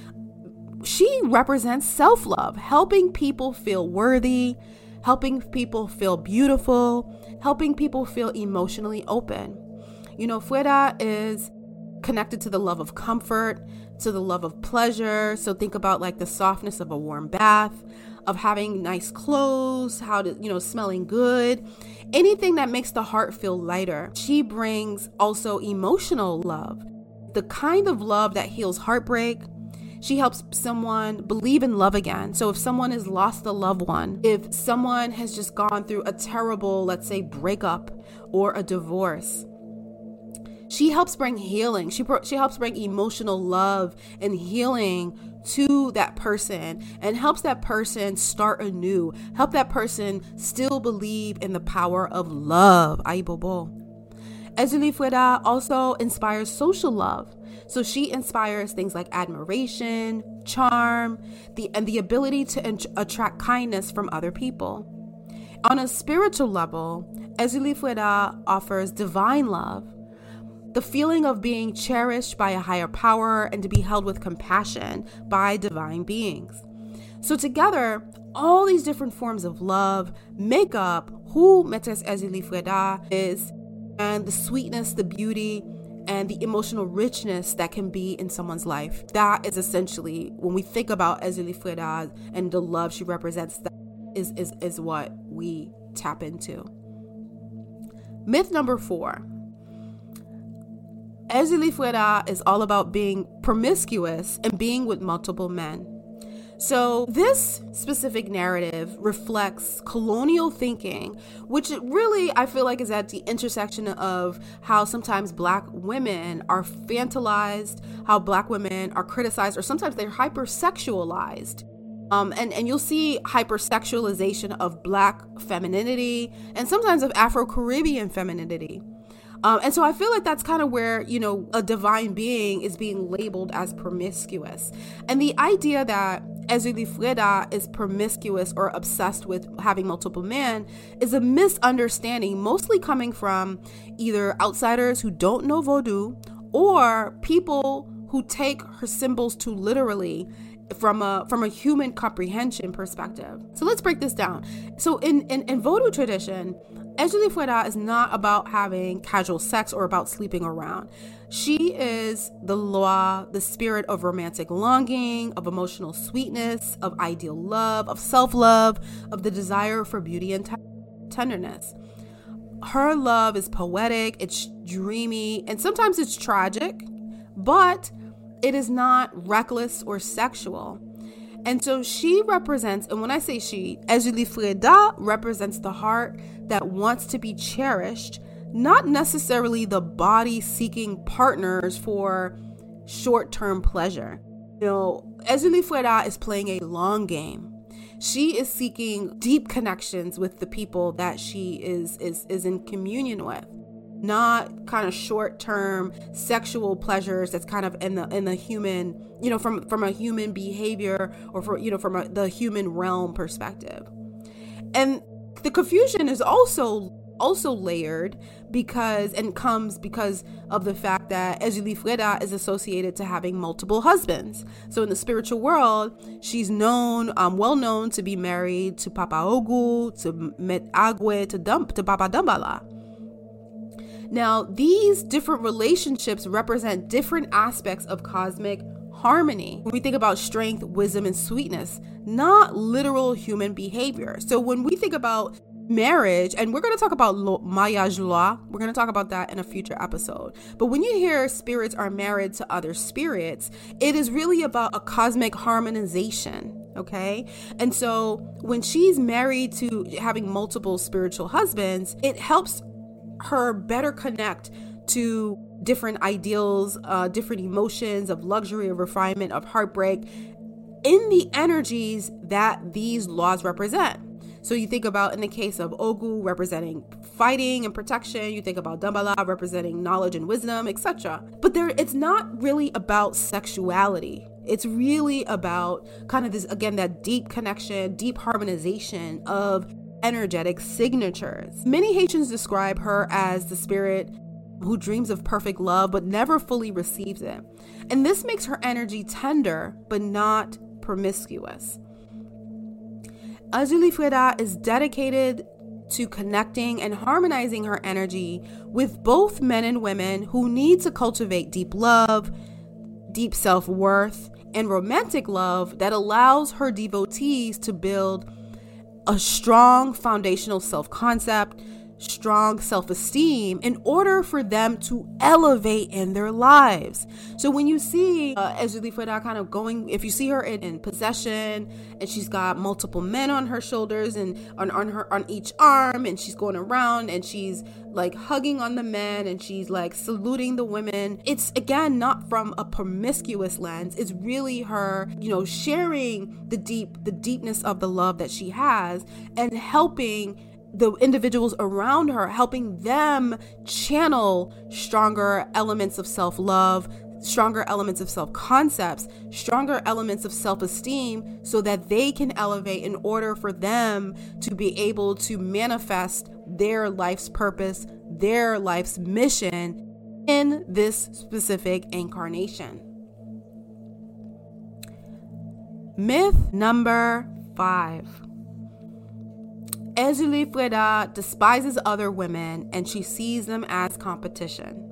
She represents self-love, helping people feel worthy, helping people feel beautiful, helping people feel emotionally open. You know, Fueda is connected to the love of comfort, to the love of pleasure. So think about like the softness of a warm bath, of having nice clothes, smelling good, anything that makes the heart feel lighter. She brings also emotional love, the kind of love that heals heartbreak. She helps someone believe in love again. So if someone has lost a loved one, if someone has just gone through a terrible, let's say, breakup or a divorce, she helps bring healing. She helps bring emotional love and healing to that person and helps that person start anew, help that person still believe in the power of love. Ay bobo. Julie Fueda also inspires social love. So she inspires things like admiration, charm, and the ability to attract kindness from other people. On a spiritual level, Julie Fueda offers divine love, the feeling of being cherished by a higher power and to be held with compassion by divine beings. So together, all these different forms of love make up who Maîtresse Julie Fueda is, and the sweetness, the beauty, and the emotional richness that can be in someone's life. That is essentially, when we think about Julie Fueda and the love she represents, that is what we tap into. Myth number 4. Julie Fueda is all about being promiscuous and being with multiple men. So this specific narrative reflects colonial thinking, which really I feel like is at the intersection of how sometimes Black women are fantasized, how Black women are criticized, or sometimes they're hypersexualized. And you'll see hypersexualization of Black femininity and sometimes of Afro-Caribbean femininity. And so I feel like that's kind of where, a divine being is being labeled as promiscuous. And the idea that Julie Fueda is promiscuous or obsessed with having multiple men is a misunderstanding, mostly coming from either outsiders who don't know Vodou or people who take her symbols too literally from a human comprehension perspective. So let's break this down. So in Vodou tradition, Julie Fueda is not about having casual sex or about sleeping around. She is the Loa, the spirit of romantic longing, of emotional sweetness, of ideal love, of self-love, of the desire for beauty and tenderness. Her love is poetic, it's dreamy, and sometimes it's tragic, but it is not reckless or sexual. And so she represents, and when I say she, Julie Fueda represents the heart that wants to be cherished, not necessarily the body seeking partners for short-term pleasure. Julie Fueda is playing a long game. She is seeking deep connections with the people that she is in communion with. not kind of short-term sexual pleasures that's kind of in the human, from a human behavior or from the human realm perspective. And the confusion is also layered because of the fact that Exulie Freda is associated to having multiple husbands. So in the spiritual world, she's well known to be married to Papa Ogu, to Met Agwe, to Papa Dambala. Now, these different relationships represent different aspects of cosmic harmony. When we think about strength, wisdom, and sweetness, not literal human behavior. So when we think about marriage, and we're going to talk about mariage loi, we're going to talk about that in a future episode. But when you hear spirits are married to other spirits, it is really about a cosmic harmonization. Okay. And so when she's married to having multiple spiritual husbands, it helps her better connect to different ideals, different emotions of luxury, of refinement, of heartbreak in the energies that these laws represent. So you think about, in the case of Ogu, representing fighting and protection, you think about Dambala representing knowledge and wisdom, etc. But it's not really about sexuality. It's really about kind of this, again, that deep connection, deep harmonization of energetic signatures. Many Haitians describe her as the spirit who dreams of perfect love but never fully receives it. And this makes her energy tender but not promiscuous. Exulie Freda is dedicated to connecting and harmonizing her energy with both men and women who need to cultivate deep love, deep self-worth, and romantic love that allows her devotees to build a strong foundational self-concept, strong self-esteem in order for them to elevate in their lives. So when you see Exulie Freda kind of going, if you see her in possession and she's got multiple men on her shoulders and on each arm, and she's going around and she's like hugging on the men and she's like saluting the women, it's again not from a promiscuous lens. It's really her, sharing the deepness of the love that she has and helping the individuals around her, helping them channel stronger elements of self-love, stronger elements of self-concepts, stronger elements of self-esteem, so that they can elevate in order for them to be able to manifest their life's purpose, their life's mission in this specific incarnation. Myth number 5. Exulie Freda despises other women and she sees them as competition.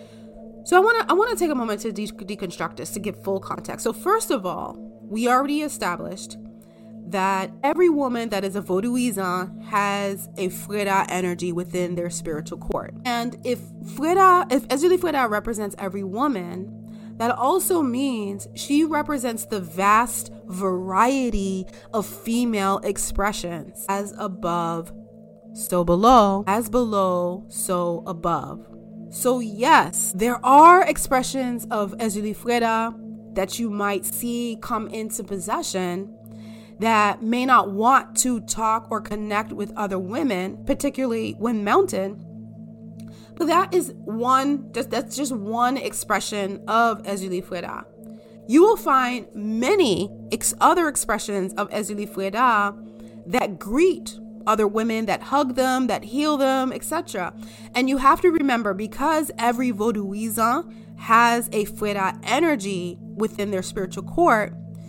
So I want to take a moment to deconstruct this to give full context. So first of all, we already established that every woman that is a Vodouisan has a Freda energy within their spiritual court. And if Exulie Freda represents every woman, that also means she represents the vast variety of female expressions. As above, so below. As below, so above. So yes, there are expressions of Exulie Freda that you might see come into possession that may not want to talk or connect with other women, particularly when mounted. But that's just one expression of Exulie Freda. You will find many other expressions of Exulie Freda that greet other women, that hug them, that heal them, etc. And you have to remember, because every Vodouisan has a Freda energy within their spiritual court,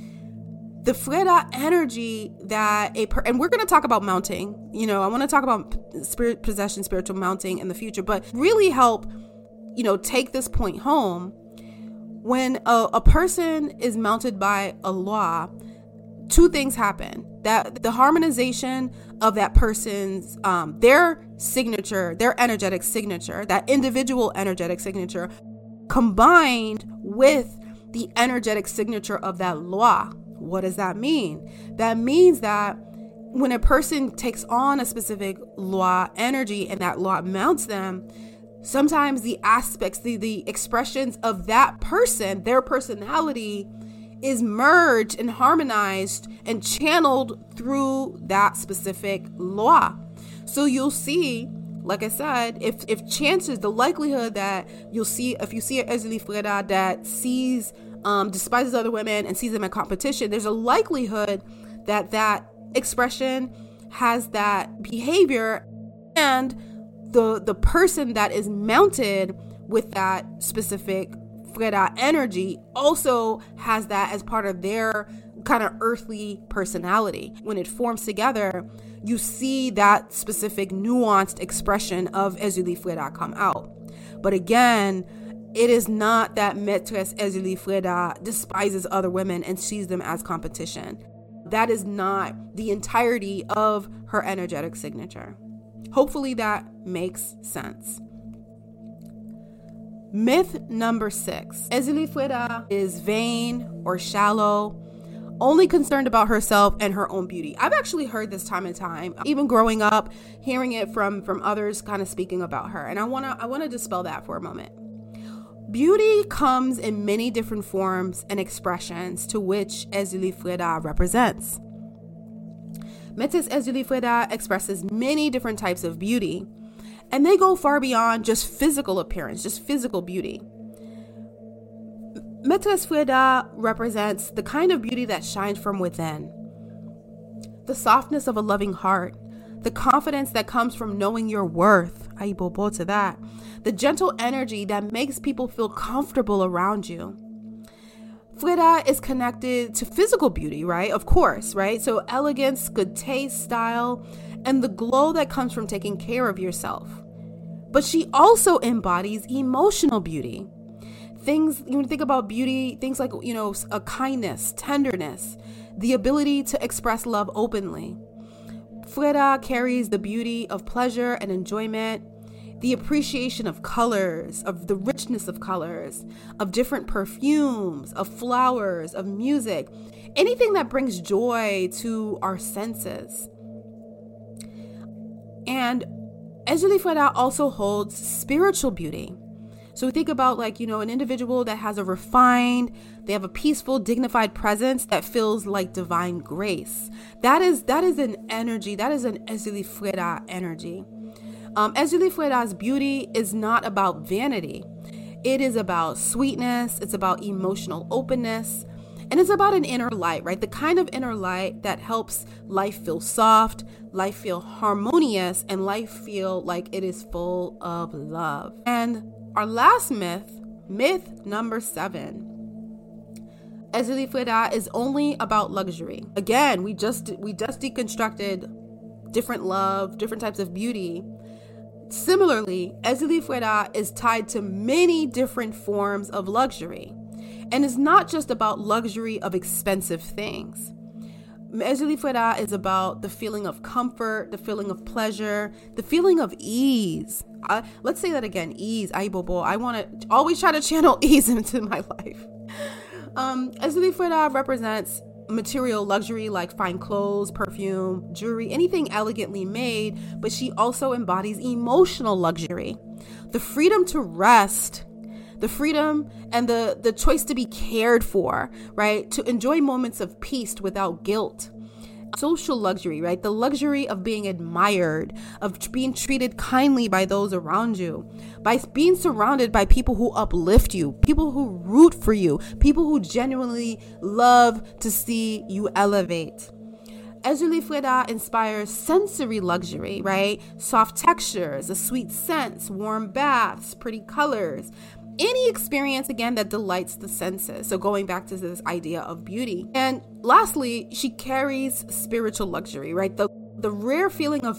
the Freda energy that and we're going to talk about mounting. I want to talk about spirit possession, spiritual mounting in the future, but really help, take this point home. When a person is mounted by a law, two things happen. That the harmonization of that person's, their signature, their energetic signature, that individual energetic signature, combined with the energetic signature of that law. What does that mean? That means that when a person takes on a specific law energy and that law mounts them, sometimes the aspects, the expressions of that person, their personality, is merged and harmonized and channeled through that specific law. So you'll see like I said, if chances, the likelihood that if you see an Ezeli Freda that sees, despises other women and sees them in competition, there's a likelihood that expression has that behavior, and the person that is mounted with that specific Freda energy also has that as part of their kind of earthly personality. When it forms together, you see that specific nuanced expression of Ezeli Freda come out. But again, it is not that Maîtresse Ezeli Freda despises other women and sees them as competition. That is not the entirety of her energetic signature. Hopefully that makes sense. Myth number 6. Ezeli Freda is vain or shallow, only concerned about herself and her own beauty. I've actually heard this time and time, even growing up, hearing it from others kind of speaking about her. And I want to dispel that for a moment. Beauty comes in many different forms and expressions to which Ezeli Freda represents. Maîtresse Ezeli Freda expresses many different types of beauty, and they go far beyond just physical appearance, just physical beauty. Maîtresse Freda represents the kind of beauty that shines from within. The softness of a loving heart, the confidence that comes from knowing your worth, aibobo to that, the gentle energy that makes people feel comfortable around you. Freda is connected to physical beauty, right? Of course, right? So elegance, good taste, style, and the glow that comes from taking care of yourself. But she also embodies emotional beauty. Things, when you think about beauty, things like, a kindness, tenderness, the ability to express love openly. Freda carries the beauty of pleasure and enjoyment, the appreciation of colors, of the richness of colors, of different perfumes, of flowers, of music, anything that brings joy to our senses. And Ezeli Freda also holds spiritual beauty. So we think about an individual that has they have a peaceful, dignified presence that feels like divine grace. That is an energy. That is an Ezeli Freda energy. Ezeli Freda's beauty is not about vanity. It is about sweetness. It's about emotional openness. And it's about an inner light, right? The kind of inner light that helps life feel soft, life feel harmonious, and life feel like it is full of love. And our last myth number 7. Ezeli Freda is only about luxury. Again, we just deconstructed different love, different types of beauty. Similarly, Ezeli Freda is tied to many different forms of luxury. And it's not just about luxury of expensive things. Ezeli Freda is about the feeling of comfort, the feeling of pleasure, the feeling of ease. Let's say that again, ease. Aibobo. I want to always try to channel ease into my life. Ezeli Freda represents material luxury like fine clothes, perfume, jewelry, anything elegantly made, but she also embodies emotional luxury. The freedom to rest, the freedom and the choice to be cared for, right? To enjoy moments of peace without guilt. Social luxury, right? The luxury of being admired, of being treated kindly by those around you, by being surrounded by people who uplift you, people who root for you, people who genuinely love to see you elevate. Ezeli Freda inspires sensory luxury, right? Soft textures, a sweet scent, warm baths, pretty colors. Any experience, again, that delights the senses. So going back to this idea of beauty. And lastly, she carries spiritual luxury, right? The rare feeling of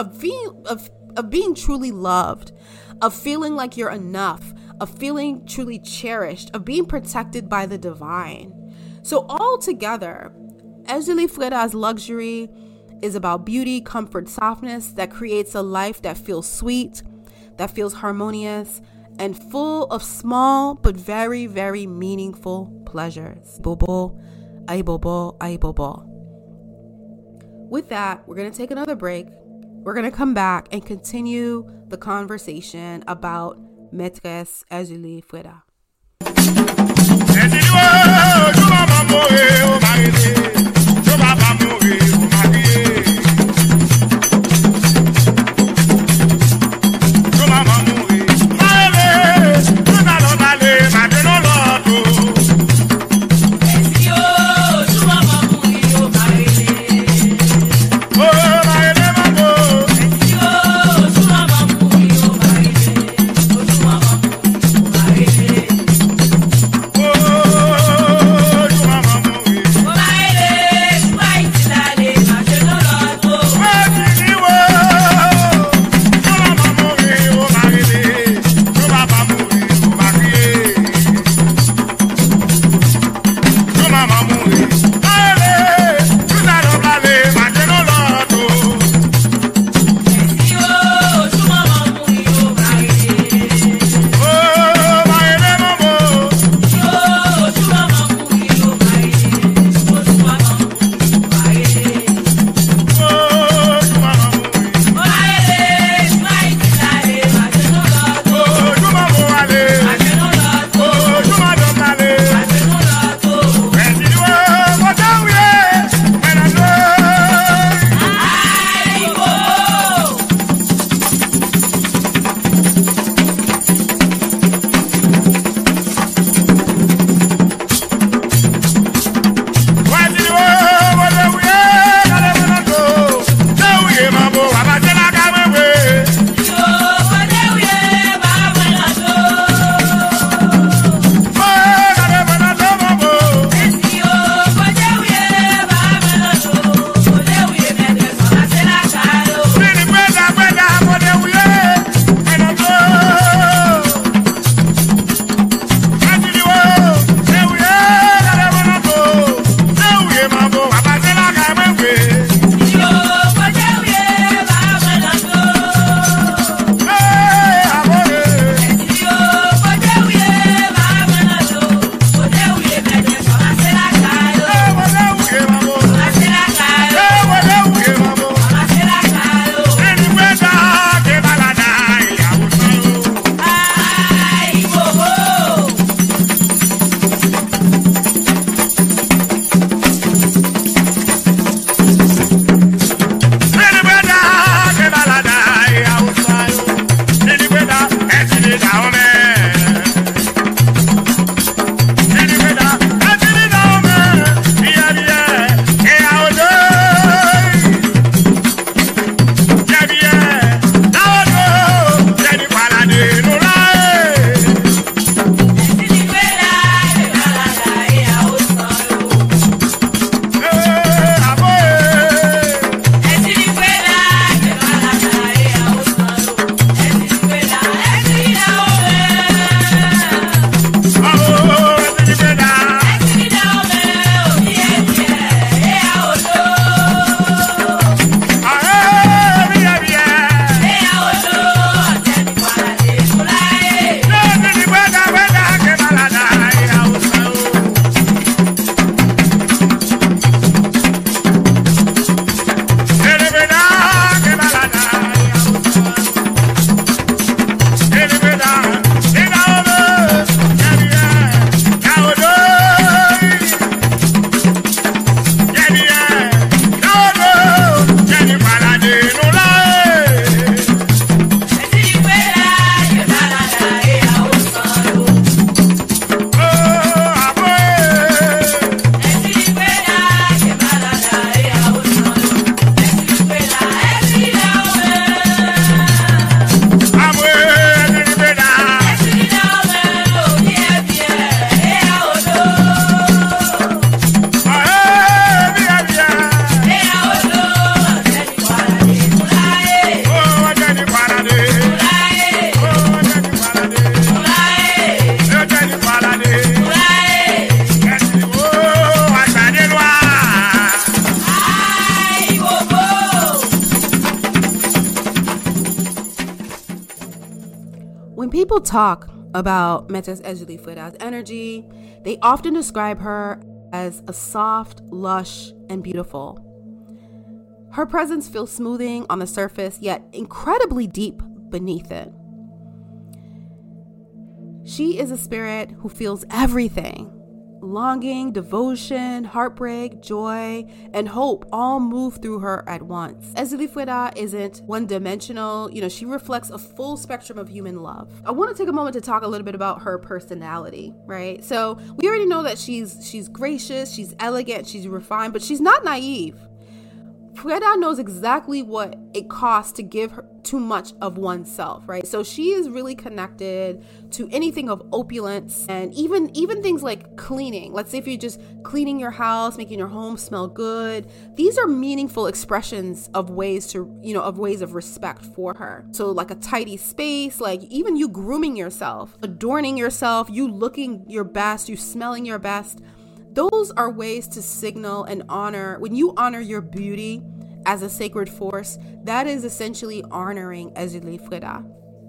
being truly loved, of feeling like you're enough, of feeling truly cherished, of being protected by the divine. So all together, Ezeli Freda's luxury is about beauty, comfort, softness that creates a life that feels sweet, that feels harmonious, and full of small but very, very meaningful pleasures. Bobo, ay bobo, ay bobo. With that, we're going to take another break. We're going to come back and continue the conversation about Maîtresse Ezeli Freda. When people talk about Maîtresse Erzulie Fueda's energy, they often describe her as a soft, lush, and beautiful. Her presence feels smoothing on the surface, yet incredibly deep beneath it. She is a spirit who feels everything. Longing, devotion, heartbreak, joy, and hope all move through her at once. Erzulie Fueda isn't one-dimensional. She reflects a full spectrum of human love. I want to take a moment to talk a little bit about her personality, right? So we already know that she's gracious, she's elegant, she's refined, but she's not naive. Fueda knows exactly what it costs to give her too much of oneself, right? So she is really connected to anything of opulence, and even things like cleaning. Let's say if you're just cleaning your house, making your home smell good. These are meaningful expressions of ways of respect for her. So like a tidy space, like even you grooming yourself, adorning yourself, you looking your best, you smelling your best. Those are ways to signal and honor. When you honor your beauty as a sacred force, that is essentially honoring Erzulie Fueda.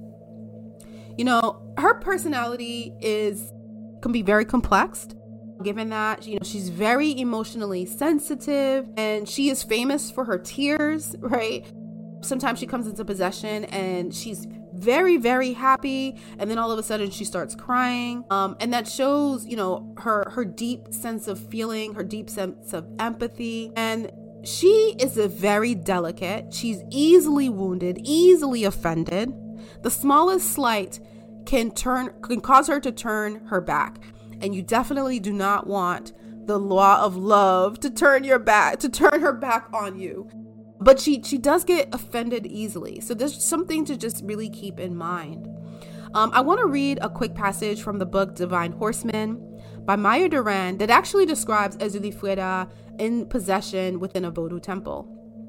Her personality can be very complex, given that, she's very emotionally sensitive, and she is famous for her tears, right? Sometimes she comes into possession and she's very, very happy, and then all of a sudden she starts crying, and that shows her deep sense of feeling, her deep sense of empathy. And she is very delicate. She's easily wounded, easily offended. The smallest slight can cause her to turn her back, and you definitely do not want the law of love to turn her back on you. But she does get offended easily. So there's something to just really keep in mind. I want to read a quick passage from the book Divine Horsemen by Maya Duran that actually describes Erzulie Fueda in possession within a Vodou temple.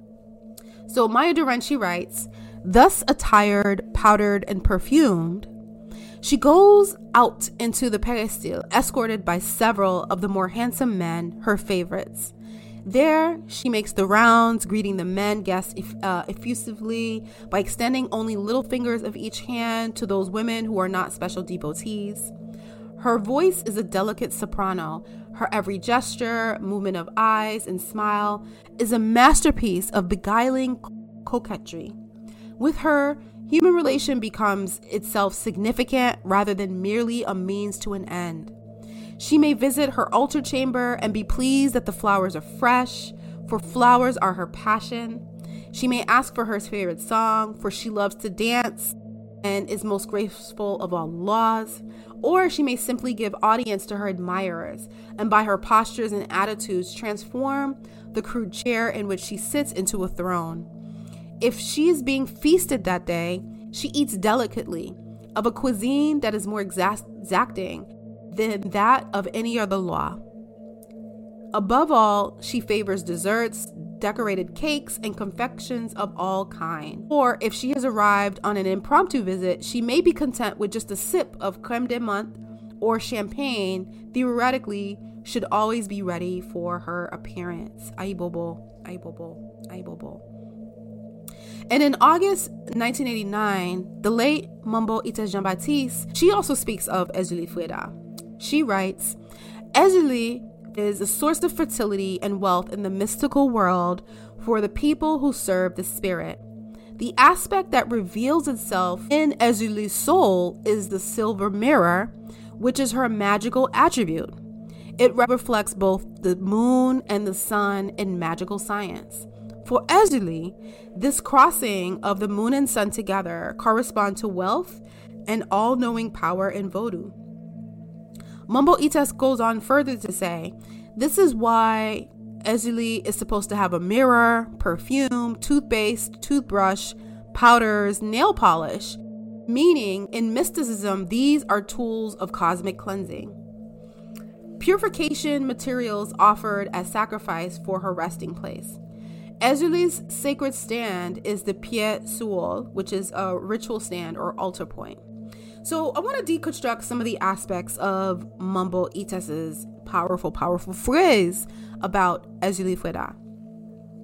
So Maya Duran, she writes, "Thus attired, powdered, and perfumed, she goes out into the peristyle, escorted by several of the more handsome men, her favorites. There, she makes the rounds, greeting the men guests effusively by extending only little fingers of each hand to those women who are not special devotees. Her voice is a delicate soprano. Her every gesture, movement of eyes, and smile is a masterpiece of beguiling coquetry. With her, human relation becomes itself significant rather than merely a means to an end. She may visit her altar chamber and be pleased that the flowers are fresh, for flowers are her passion. She may ask for her favorite song, for she loves to dance and is most graceful of all laws. Or she may simply give audience to her admirers, and by her postures and attitudes transform the crude chair in which she sits into a throne. If she is being feasted that day, she eats delicately, of a cuisine that is more exacting than that of any other law. Above all, she favors desserts, decorated cakes, and confections of all kinds. Or if she has arrived on an impromptu visit, she may be content with just a sip of crème de menthe or champagne. Theoretically, should always be ready for her appearance. Aïe bobo, aïe bobo, aïe bobo. And in August 1989, the late Mambo Ita Jean-Baptiste, she also speaks of Erzulie Fueda. She writes, "Erzulie is a source of fertility and wealth in the mystical world for the people who serve the spirit. The aspect that reveals itself in Erzulie's soul is the silver mirror, which is her magical attribute. It reflects both the moon and the sun in magical science. For Erzulie, this crossing of the moon and sun together correspond to wealth and all-knowing power in Vodou." Mambo Itas goes on further to say, "This is why Erzulie is supposed to have a mirror, perfume, toothpaste, toothbrush, powders, nail polish, meaning in mysticism, these are tools of cosmic cleansing. Purification materials offered as sacrifice for her resting place. Erzulie's sacred stand is the Pied Suol, which is a ritual stand or altar point." So I want to deconstruct some of the aspects of Mambo Itas's powerful phrase about Erzulie Fueda.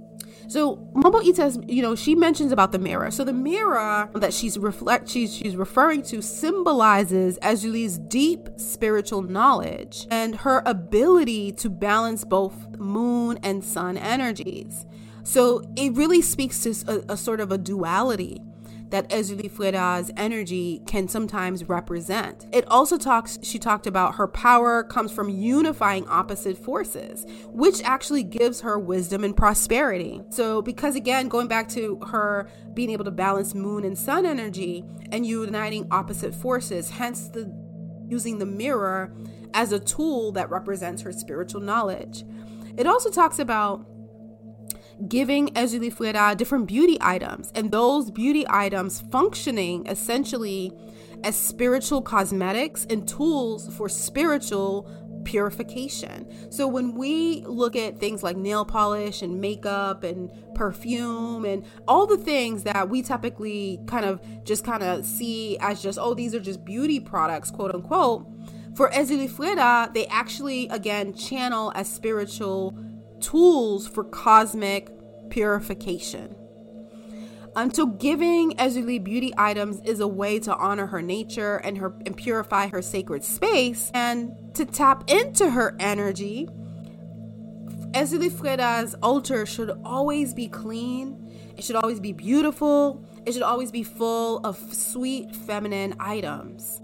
So Mambo Ita, she mentions about the mirror. So the mirror that she's referring to symbolizes Ezuli's deep spiritual knowledge and her ability to balance both moon and sun energies. So it really speaks to a sort of a duality that Ezuli Freda's energy can sometimes represent. It also she talked about her power comes from unifying opposite forces, which actually gives her wisdom and prosperity. So because again, going back to her being able to balance moon and sun energy and uniting opposite forces, hence using the mirror as a tool that represents her spiritual knowledge. It also talks about giving Ezuli Freda different beauty items, and those beauty items functioning essentially as spiritual cosmetics and tools for spiritual purification. So when we look at things like nail polish and makeup and perfume and all the things that we typically kind of see as just, oh, these are just beauty products, quote unquote, for Ezuli Freda, they actually again channel as spiritual tools for cosmic purification. So giving Ezuli beauty items is a way to honor her nature and purify her sacred space, and to tap into her energy. Ezuli Freda's altar should always be clean. It should always be beautiful. It should always be full of sweet feminine items.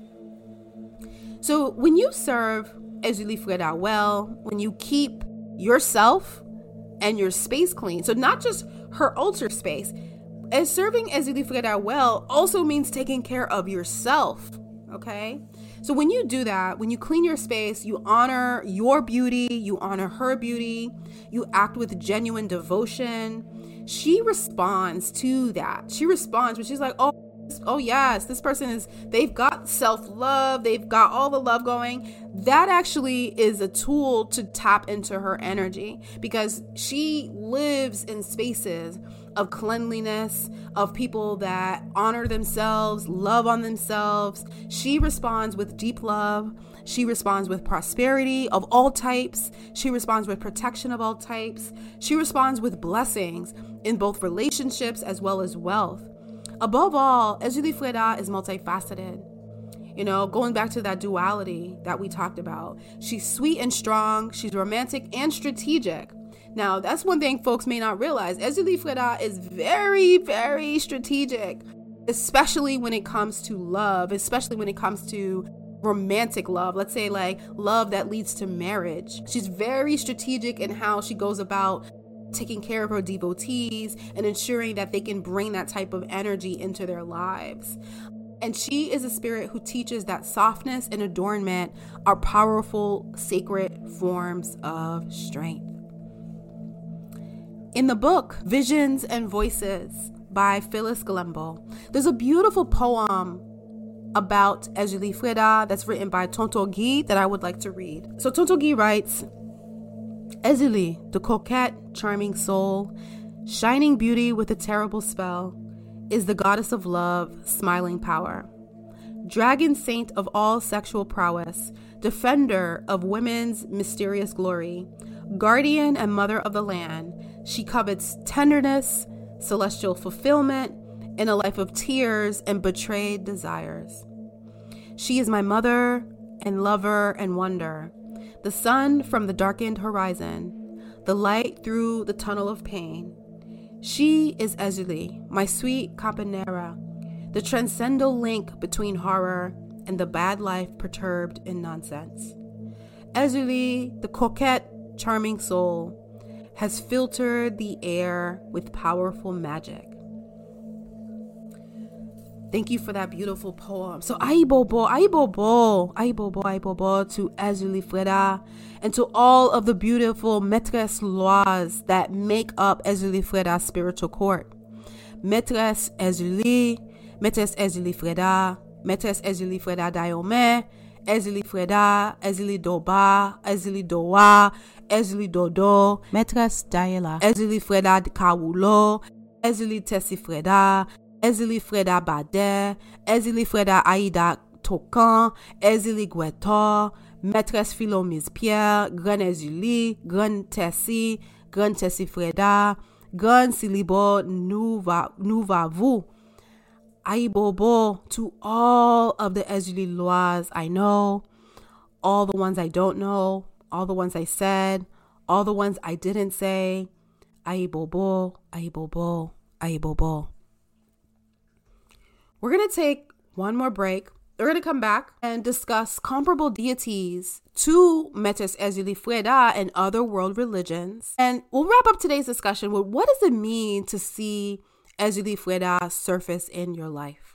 So when you serve Ezuli Freda well, when you keep yourself and your space clean, so not just her altar space, as serving Ezuli Freda well also means taking care of yourself, okay? So when you do that, when you clean your space, you honor your beauty, you honor her beauty, you act with genuine devotion. She responds to that. She responds when she's like, oh yes, this person they've got self-love, they've got all the love going. That actually is a tool to tap into her energy, because she lives in spaces of cleanliness, of people that honor themselves, love on themselves. She responds with deep love. She responds with prosperity of all types. She responds with protection of all types. She responds with blessings in both relationships as well as wealth. Above all, Ezuli Freda is multifaceted. Going back to that duality that we talked about. She's sweet and strong. She's romantic and strategic. Now, that's one thing folks may not realize. Ezuli Freda is very, very strategic, especially when it comes to love, especially when it comes to romantic love. Let's say like love that leads to marriage. She's very strategic in how she goes about taking care of her devotees and ensuring that they can bring that type of energy into their lives. And she is a spirit who teaches that softness and adornment are powerful, sacred forms of strength. In the book, Visions and Voices by Phyllis Glembo, there's a beautiful poem about Ezuli Freda that's written by Tonto Guy that I would like to read. So Tonto Guy writes, Ezuli, the coquette, charming soul, shining beauty with a terrible spell, is the goddess of love, smiling power. Dragon saint of all sexual prowess, defender of women's mysterious glory, guardian and mother of the land, she covets tenderness, celestial fulfillment, in a life of tears and betrayed desires. She is my mother and lover and wonder, the sun from the darkened horizon, the light through the tunnel of pain. She is Ezuli, my sweet campanera, the transcendental link between horror and the bad life perturbed in nonsense. Ezuli, the coquette, charming soul, has filtered the air with powerful magic. Thank you for that beautiful poem. So aibobo to Ezuli Freda and to all of the beautiful maîtresses lois that make up Ezuli Freda's spiritual court. Maîtresse Ezuli Freda, Maîtresse Ezuli Freda Dayome, Ezuli Freda, Ezuli Doba, Ezuli Doa, Ezuli Dodo, Maîtresse Dayela, Ezuli Freda Kawulo, Ezuli Tessie Freda, Ezuli Freda Bader, Ezuli Freda Aïda Tokan, Ezuli Guetor, Maîtresse Philomise Pierre, Grand Ezuli, Grand Tessie Freda, Gun silibo nuvavu. Aibobo to all of the Ezuli Loas I know, all the ones I don't know, all the ones I said, all the ones I didn't say. Aibobo, aibobo, aibobo. We're going to take one more break. We're going to come back and discuss comparable deities to Metis Ezuli Fueda and other world religions. And we'll wrap up today's discussion with what does it mean to see Ezuli Fueda surface in your life.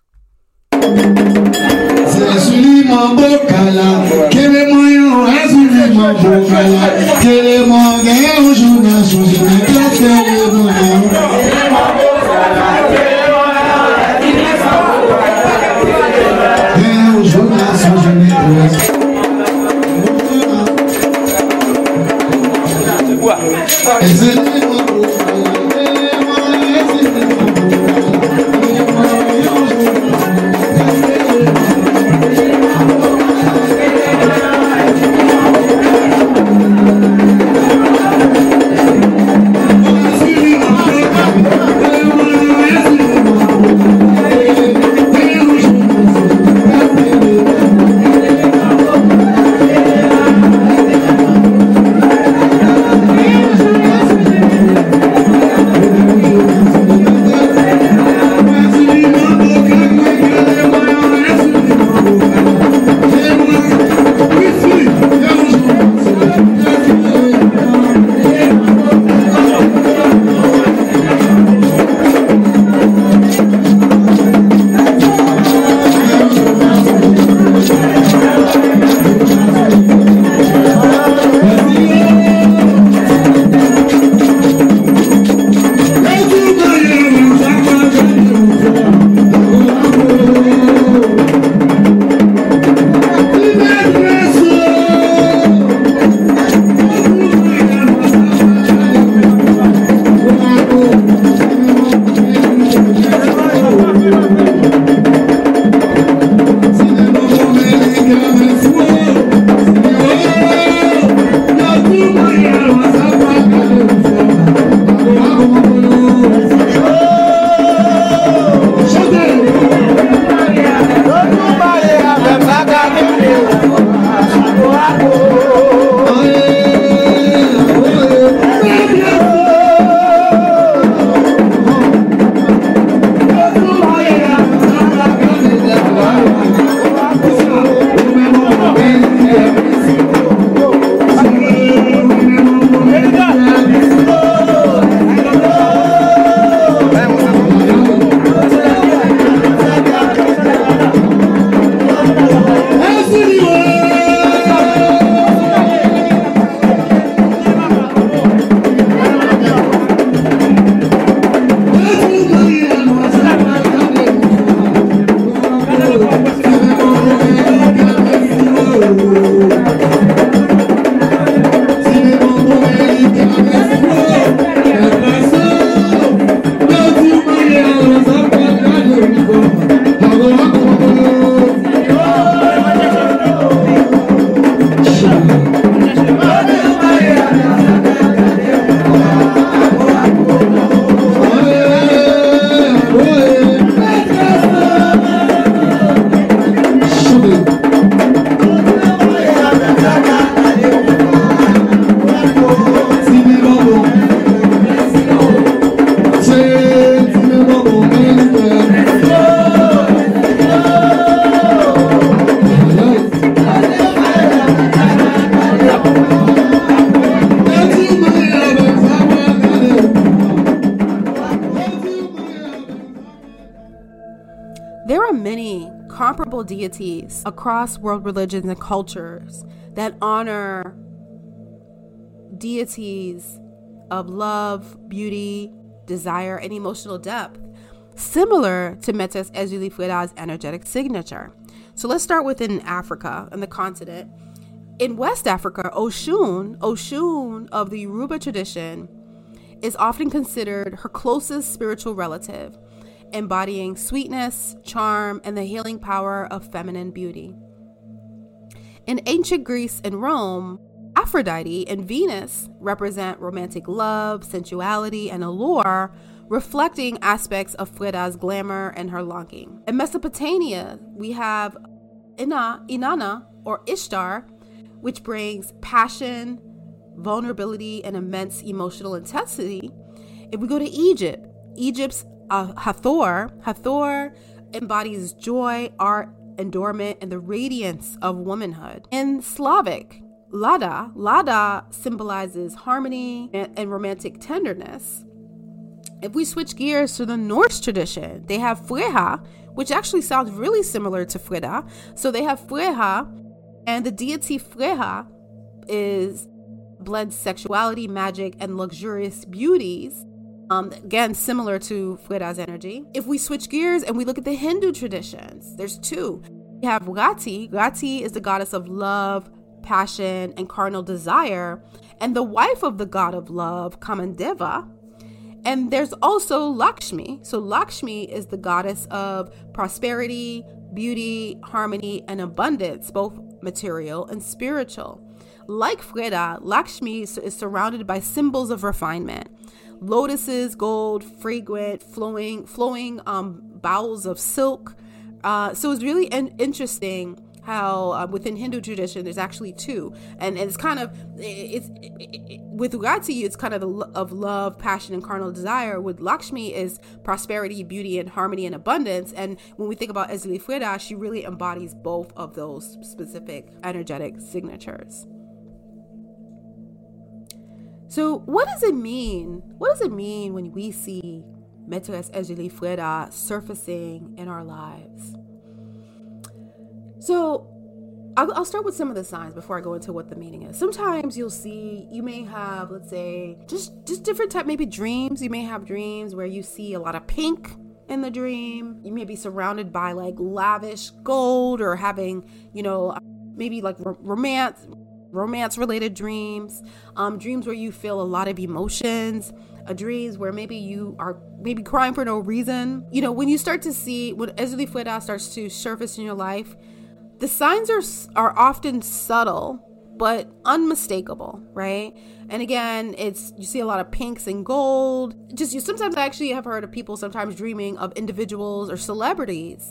Comparable deities across world religions and cultures that honor deities of love, beauty, desire, and emotional depth, similar to Metis Ezuli Fueda's energetic signature. So let's start within Africa and the continent. In West Africa, Oshun of the Yoruba tradition is often considered her closest spiritual relative, embodying sweetness, charm, and the healing power of feminine beauty. In ancient Greece and Rome, Aphrodite and Venus represent romantic love, sensuality, and allure, reflecting aspects of Freda's glamour and her longing. In Mesopotamia, we have Inanna or Ishtar, which brings passion, vulnerability, and immense emotional intensity. If we go to Egypt, Egypt's Hathor embodies joy, art, adornment, and the radiance of womanhood. In Slavic, Lada symbolizes harmony and romantic tenderness. If we switch gears to the Norse tradition, they have Freyja, which actually sounds really similar to Freda. So they have Freyja, and the deity Freyja blends sexuality, magic, and luxurious beauties. Again, similar to Freda's energy. If we switch gears and we look at the Hindu traditions, there's two. We have Rati. Rati is the goddess of love, passion, and carnal desire, and the wife of the god of love, Kamandeva. And there's also Lakshmi. So Lakshmi is the goddess of prosperity, beauty, harmony, and abundance, both material and spiritual. Like Freda, Lakshmi is surrounded by symbols of refinement. Lotuses, gold, fragrant, flowing bowls of silk. So it's really interesting how within Hindu tradition there's actually two, and it's kind of with Rati it's kind of love, passion, and carnal desire. With Lakshmi is prosperity, beauty, and harmony and abundance. And when we think about Ezili Freda, she really embodies both of those specific energetic signatures. So what does it mean? What does it mean when we see Maîtresse Ezili Freda surfacing in our lives? So I'll start with some of the signs before I go into what the meaning is. Sometimes you may have, let's say, just different type, maybe dreams. You may have dreams where you see a lot of pink in the dream. You may be surrounded by like lavish gold, or having, maybe like romance related dreams, dreams where you feel a lot of emotions, dreams where maybe you are crying for no reason. When you start to see, when Ezili Freda starts to surface in your life, the signs are often subtle but unmistakable, right? And again, you see a lot of pinks and gold. Sometimes I actually have heard of people sometimes dreaming of individuals or celebrities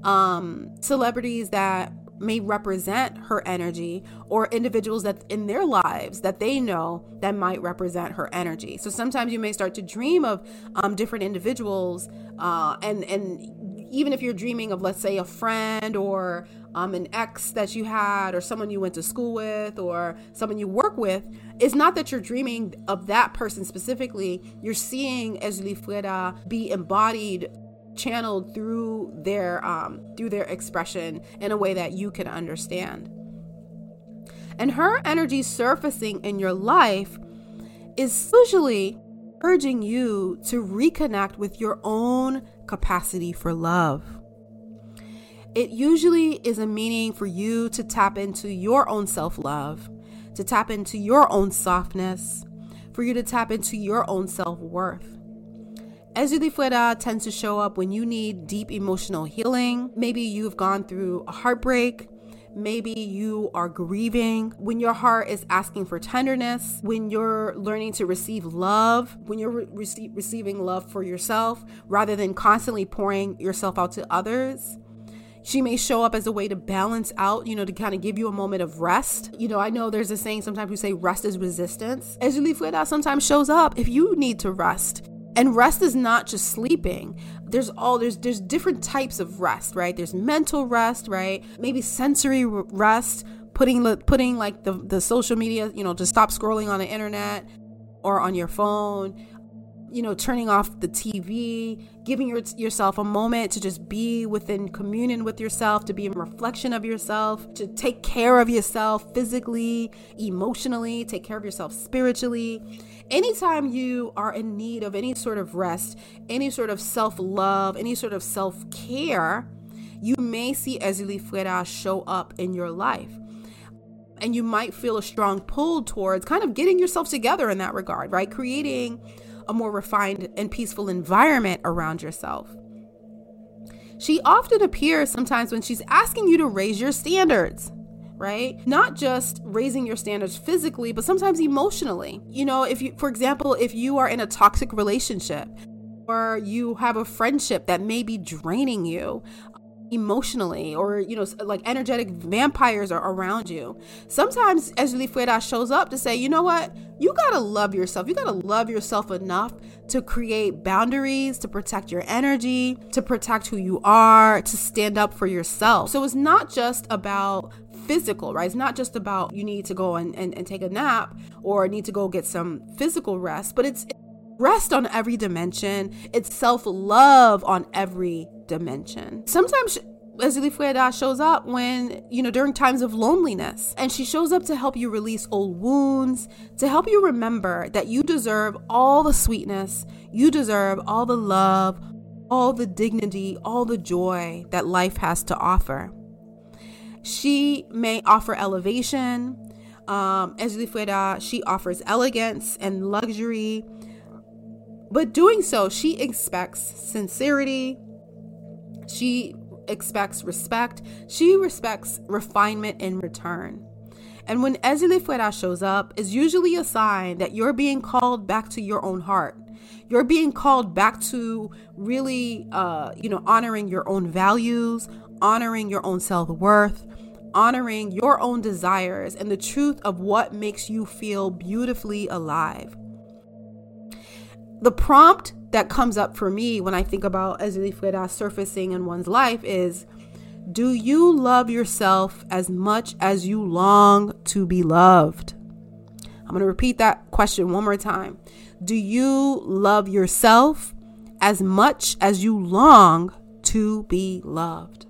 that may represent her energy, or individuals that in their lives that they know that might represent her energy. So sometimes you may start to dream of different individuals, and even if you're dreaming of, let's say, a friend or an ex that you had, or someone you went to school with, or someone you work with, it's not that you're dreaming of that person specifically. You're seeing Ezili Freda be embodied, channeled through their expression in a way that you can understand. And her energy surfacing in your life is usually urging you to reconnect with your own capacity for love. It usually is a meaning for you to tap into your own self-love, to tap into your own softness, for you to tap into your own self-worth. Ezili Freda tends to show up when you need deep emotional healing. Maybe you've gone through a heartbreak. Maybe you are grieving, when your heart is asking for tenderness, when you're learning to receive love, when you're receiving love for yourself rather than constantly pouring yourself out to others. She may show up as a way to balance out, to kind of give you a moment of rest. I know there's a saying sometimes we say rest is resistance. Ezili Freda sometimes shows up if you need to rest. And rest is not just sleeping. There's different types of rest, right? There's mental rest, right? Maybe sensory rest, putting like the social media, to stop scrolling on the internet or on your phone, turning off the TV, giving yourself a moment to just be within communion with yourself, to be in reflection of yourself, to take care of yourself physically, emotionally, take care of yourself spiritually. Anytime you are in need of any sort of rest, any sort of self-love, any sort of self-care, you may see Ezili Freda show up in your life. And you might feel a strong pull towards kind of getting yourself together in that regard, right? Creating a more refined and peaceful environment around yourself. She often appears sometimes when she's asking you to raise your standards, right? Not just raising your standards physically, but sometimes emotionally. You know, if you, for example, if you are in a toxic relationship or you have a friendship that may be draining you emotionally, or, you know, like energetic vampires are around you, sometimes Ezuli Fueda shows up to say, you know what? You got to love yourself. You got to love yourself enough to create boundaries, to protect your energy, to protect who you are, to stand up for yourself. So it's not just about physical, right? It's not just about you need to go and take a nap or need to go get some physical rest, but it's rest on every dimension. It's self-love on every dimension. Sometimes Ezuli Fueda shows up when, you know, during times of loneliness, and she shows up to help you release old wounds, to help you remember that you deserve all the sweetness, you deserve all the love, all the dignity, all the joy that life has to offer. She may offer elevation. Ezuli Fueda, she offers elegance and luxury. But doing so, she expects sincerity. She expects respect. She respects refinement in return. And when Ezuli Fueda shows up, it's usually a sign that you're being called back to your own heart. You're being called back to really, honoring your own values, honoring your own self-worth, honoring your own desires, and the truth of what makes you feel beautifully alive. The prompt that comes up for me when I think about Ezuli Fueda surfacing in one's life is, do you love yourself as much as you long to be loved? I'm going to repeat that question one more time. Do you love yourself as much as you long to be loved?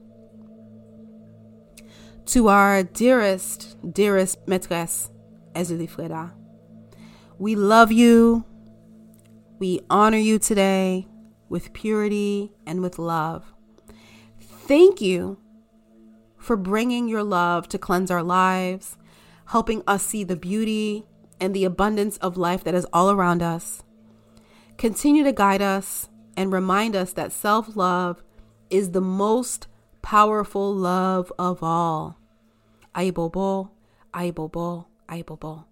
To our dearest maîtresse, Ezuli Fueda, we love you. We honor you today with purity and with love. Thank you for bringing your love to cleanse our lives, helping us see the beauty and the abundance of life that is all around us. Continue to guide us and remind us that self-love is the most powerful love of all. Aibobo, aibobo, aibobo.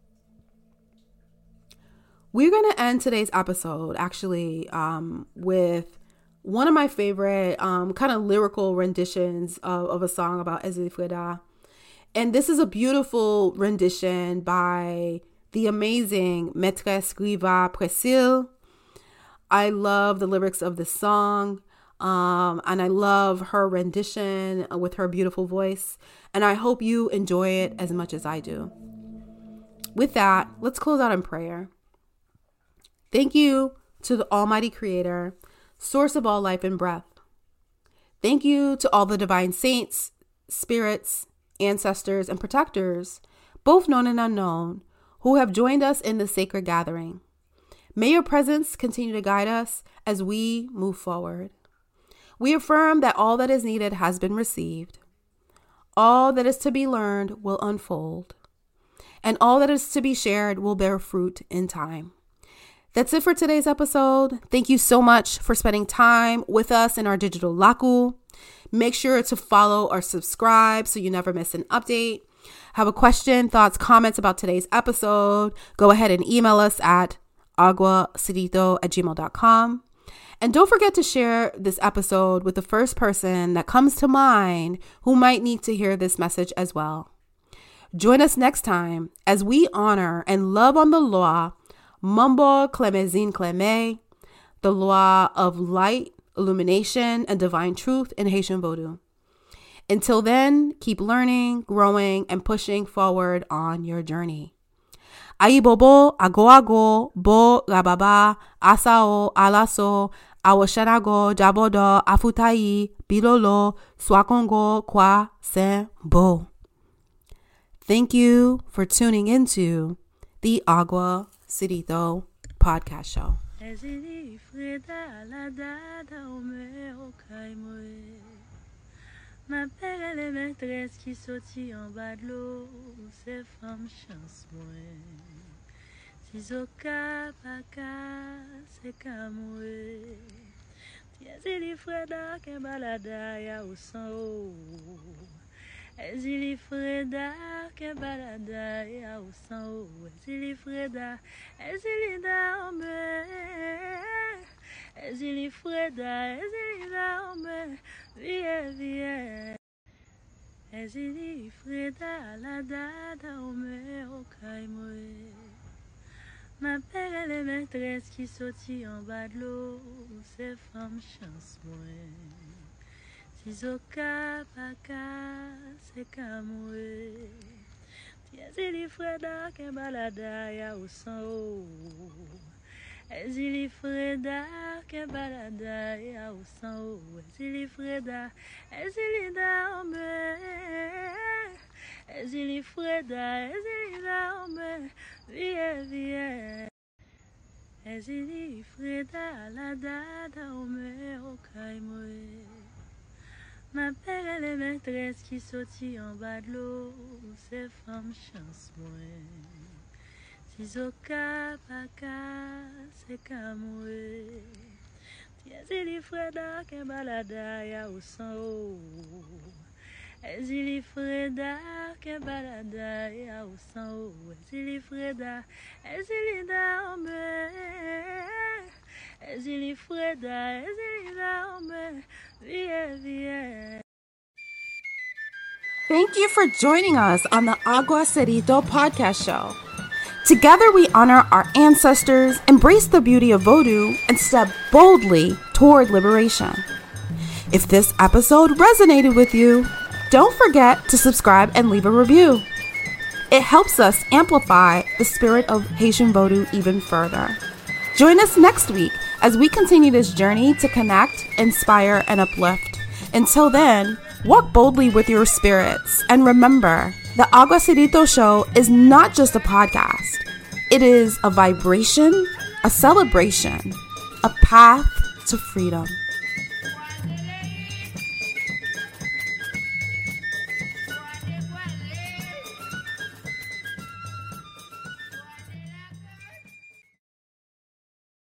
We're going to end today's episode actually with one of my favorite kind of lyrical renditions of a song about Ezuli Fueda. And this is a beautiful rendition by the amazing Maîtresse Griva Précile. I love the lyrics of this song, and I love her rendition with her beautiful voice. And I hope you enjoy it as much as I do. With that, let's close out in prayer. Thank you to the Almighty Creator, source of all life and breath. Thank you to all the divine saints, spirits, ancestors, and protectors, both known and unknown, who have joined us in this sacred gathering. May your presence continue to guide us as we move forward. We affirm that all that is needed has been received. All that is to be learned will unfold. And all that is to be shared will bear fruit in time. That's it for today's episode. Thank you so much for spending time with us in our digital laku. Make sure to follow or subscribe so you never miss an update. Have a question, thoughts, comments about today's episode, go ahead and email us at aguacidito@gmail.com. And don't forget to share this episode with the first person that comes to mind who might need to hear this message as well. Join us next time as we honor and love on the law Mambo Clemezine Cleme, the law of light, illumination, and divine truth in Haitian Vodou. Until then, keep learning, growing, and pushing forward on your journey. Ayi bobo, ago, bo, rababa, asao, alaso, awoshanago, jabodo, afutayi, bilolo, swakongo, kwa, sen, bo. Thank you for tuning into the Aguacidito podcast show. Ma belle les maîtresses qui sortit en bas de l'eau, c'est femme chance moins. Si zoka paka, c'est kamoué. Tiens, c'est les frères qui balada ya au sang. Ezili Freda, que balada e ao som. Ezili Freda, ezili da ome. Ezili Freda, ezili da ome. Vie. Ezili Freda, la da ome au caimoe. Ma père les maîtresses qui sortit en bas de l'eau, c'est femme chance moins. Si zoka paka c'est kamoué. Ezili Freda que balada ya au sang. Ezili Freda que balada ya au sang. Ezili Freda, ezili da ome. Ezili Freda, ezili da ome. Vie. Ezili Freda la da ome au caimoe. Ma père les maîtresses qui sortit en bas de l'eau, c'est femme chance moins. Si zoka paka c'est kamoué. Ezili Freda que balada ya au sang. Ezili Freda que balada ya au sang. Ezili Freda, ezili da ome. Ezili Freda, ezili da ome. Vie. Thank you for joining us on the Agua Cerrito podcast show. Together we honor our ancestors, embrace the beauty of Vodou, and step boldly toward liberation. If this episode resonated with you, don't forget to subscribe and leave a review. It helps us amplify the spirit of Haitian Vodou even further. Join us next week as we continue this journey to connect, inspire, and uplift. Until then, walk boldly with your spirits. And remember, the Agua Cerrito Show is not just a podcast. It is a vibration, a celebration, a path to freedom.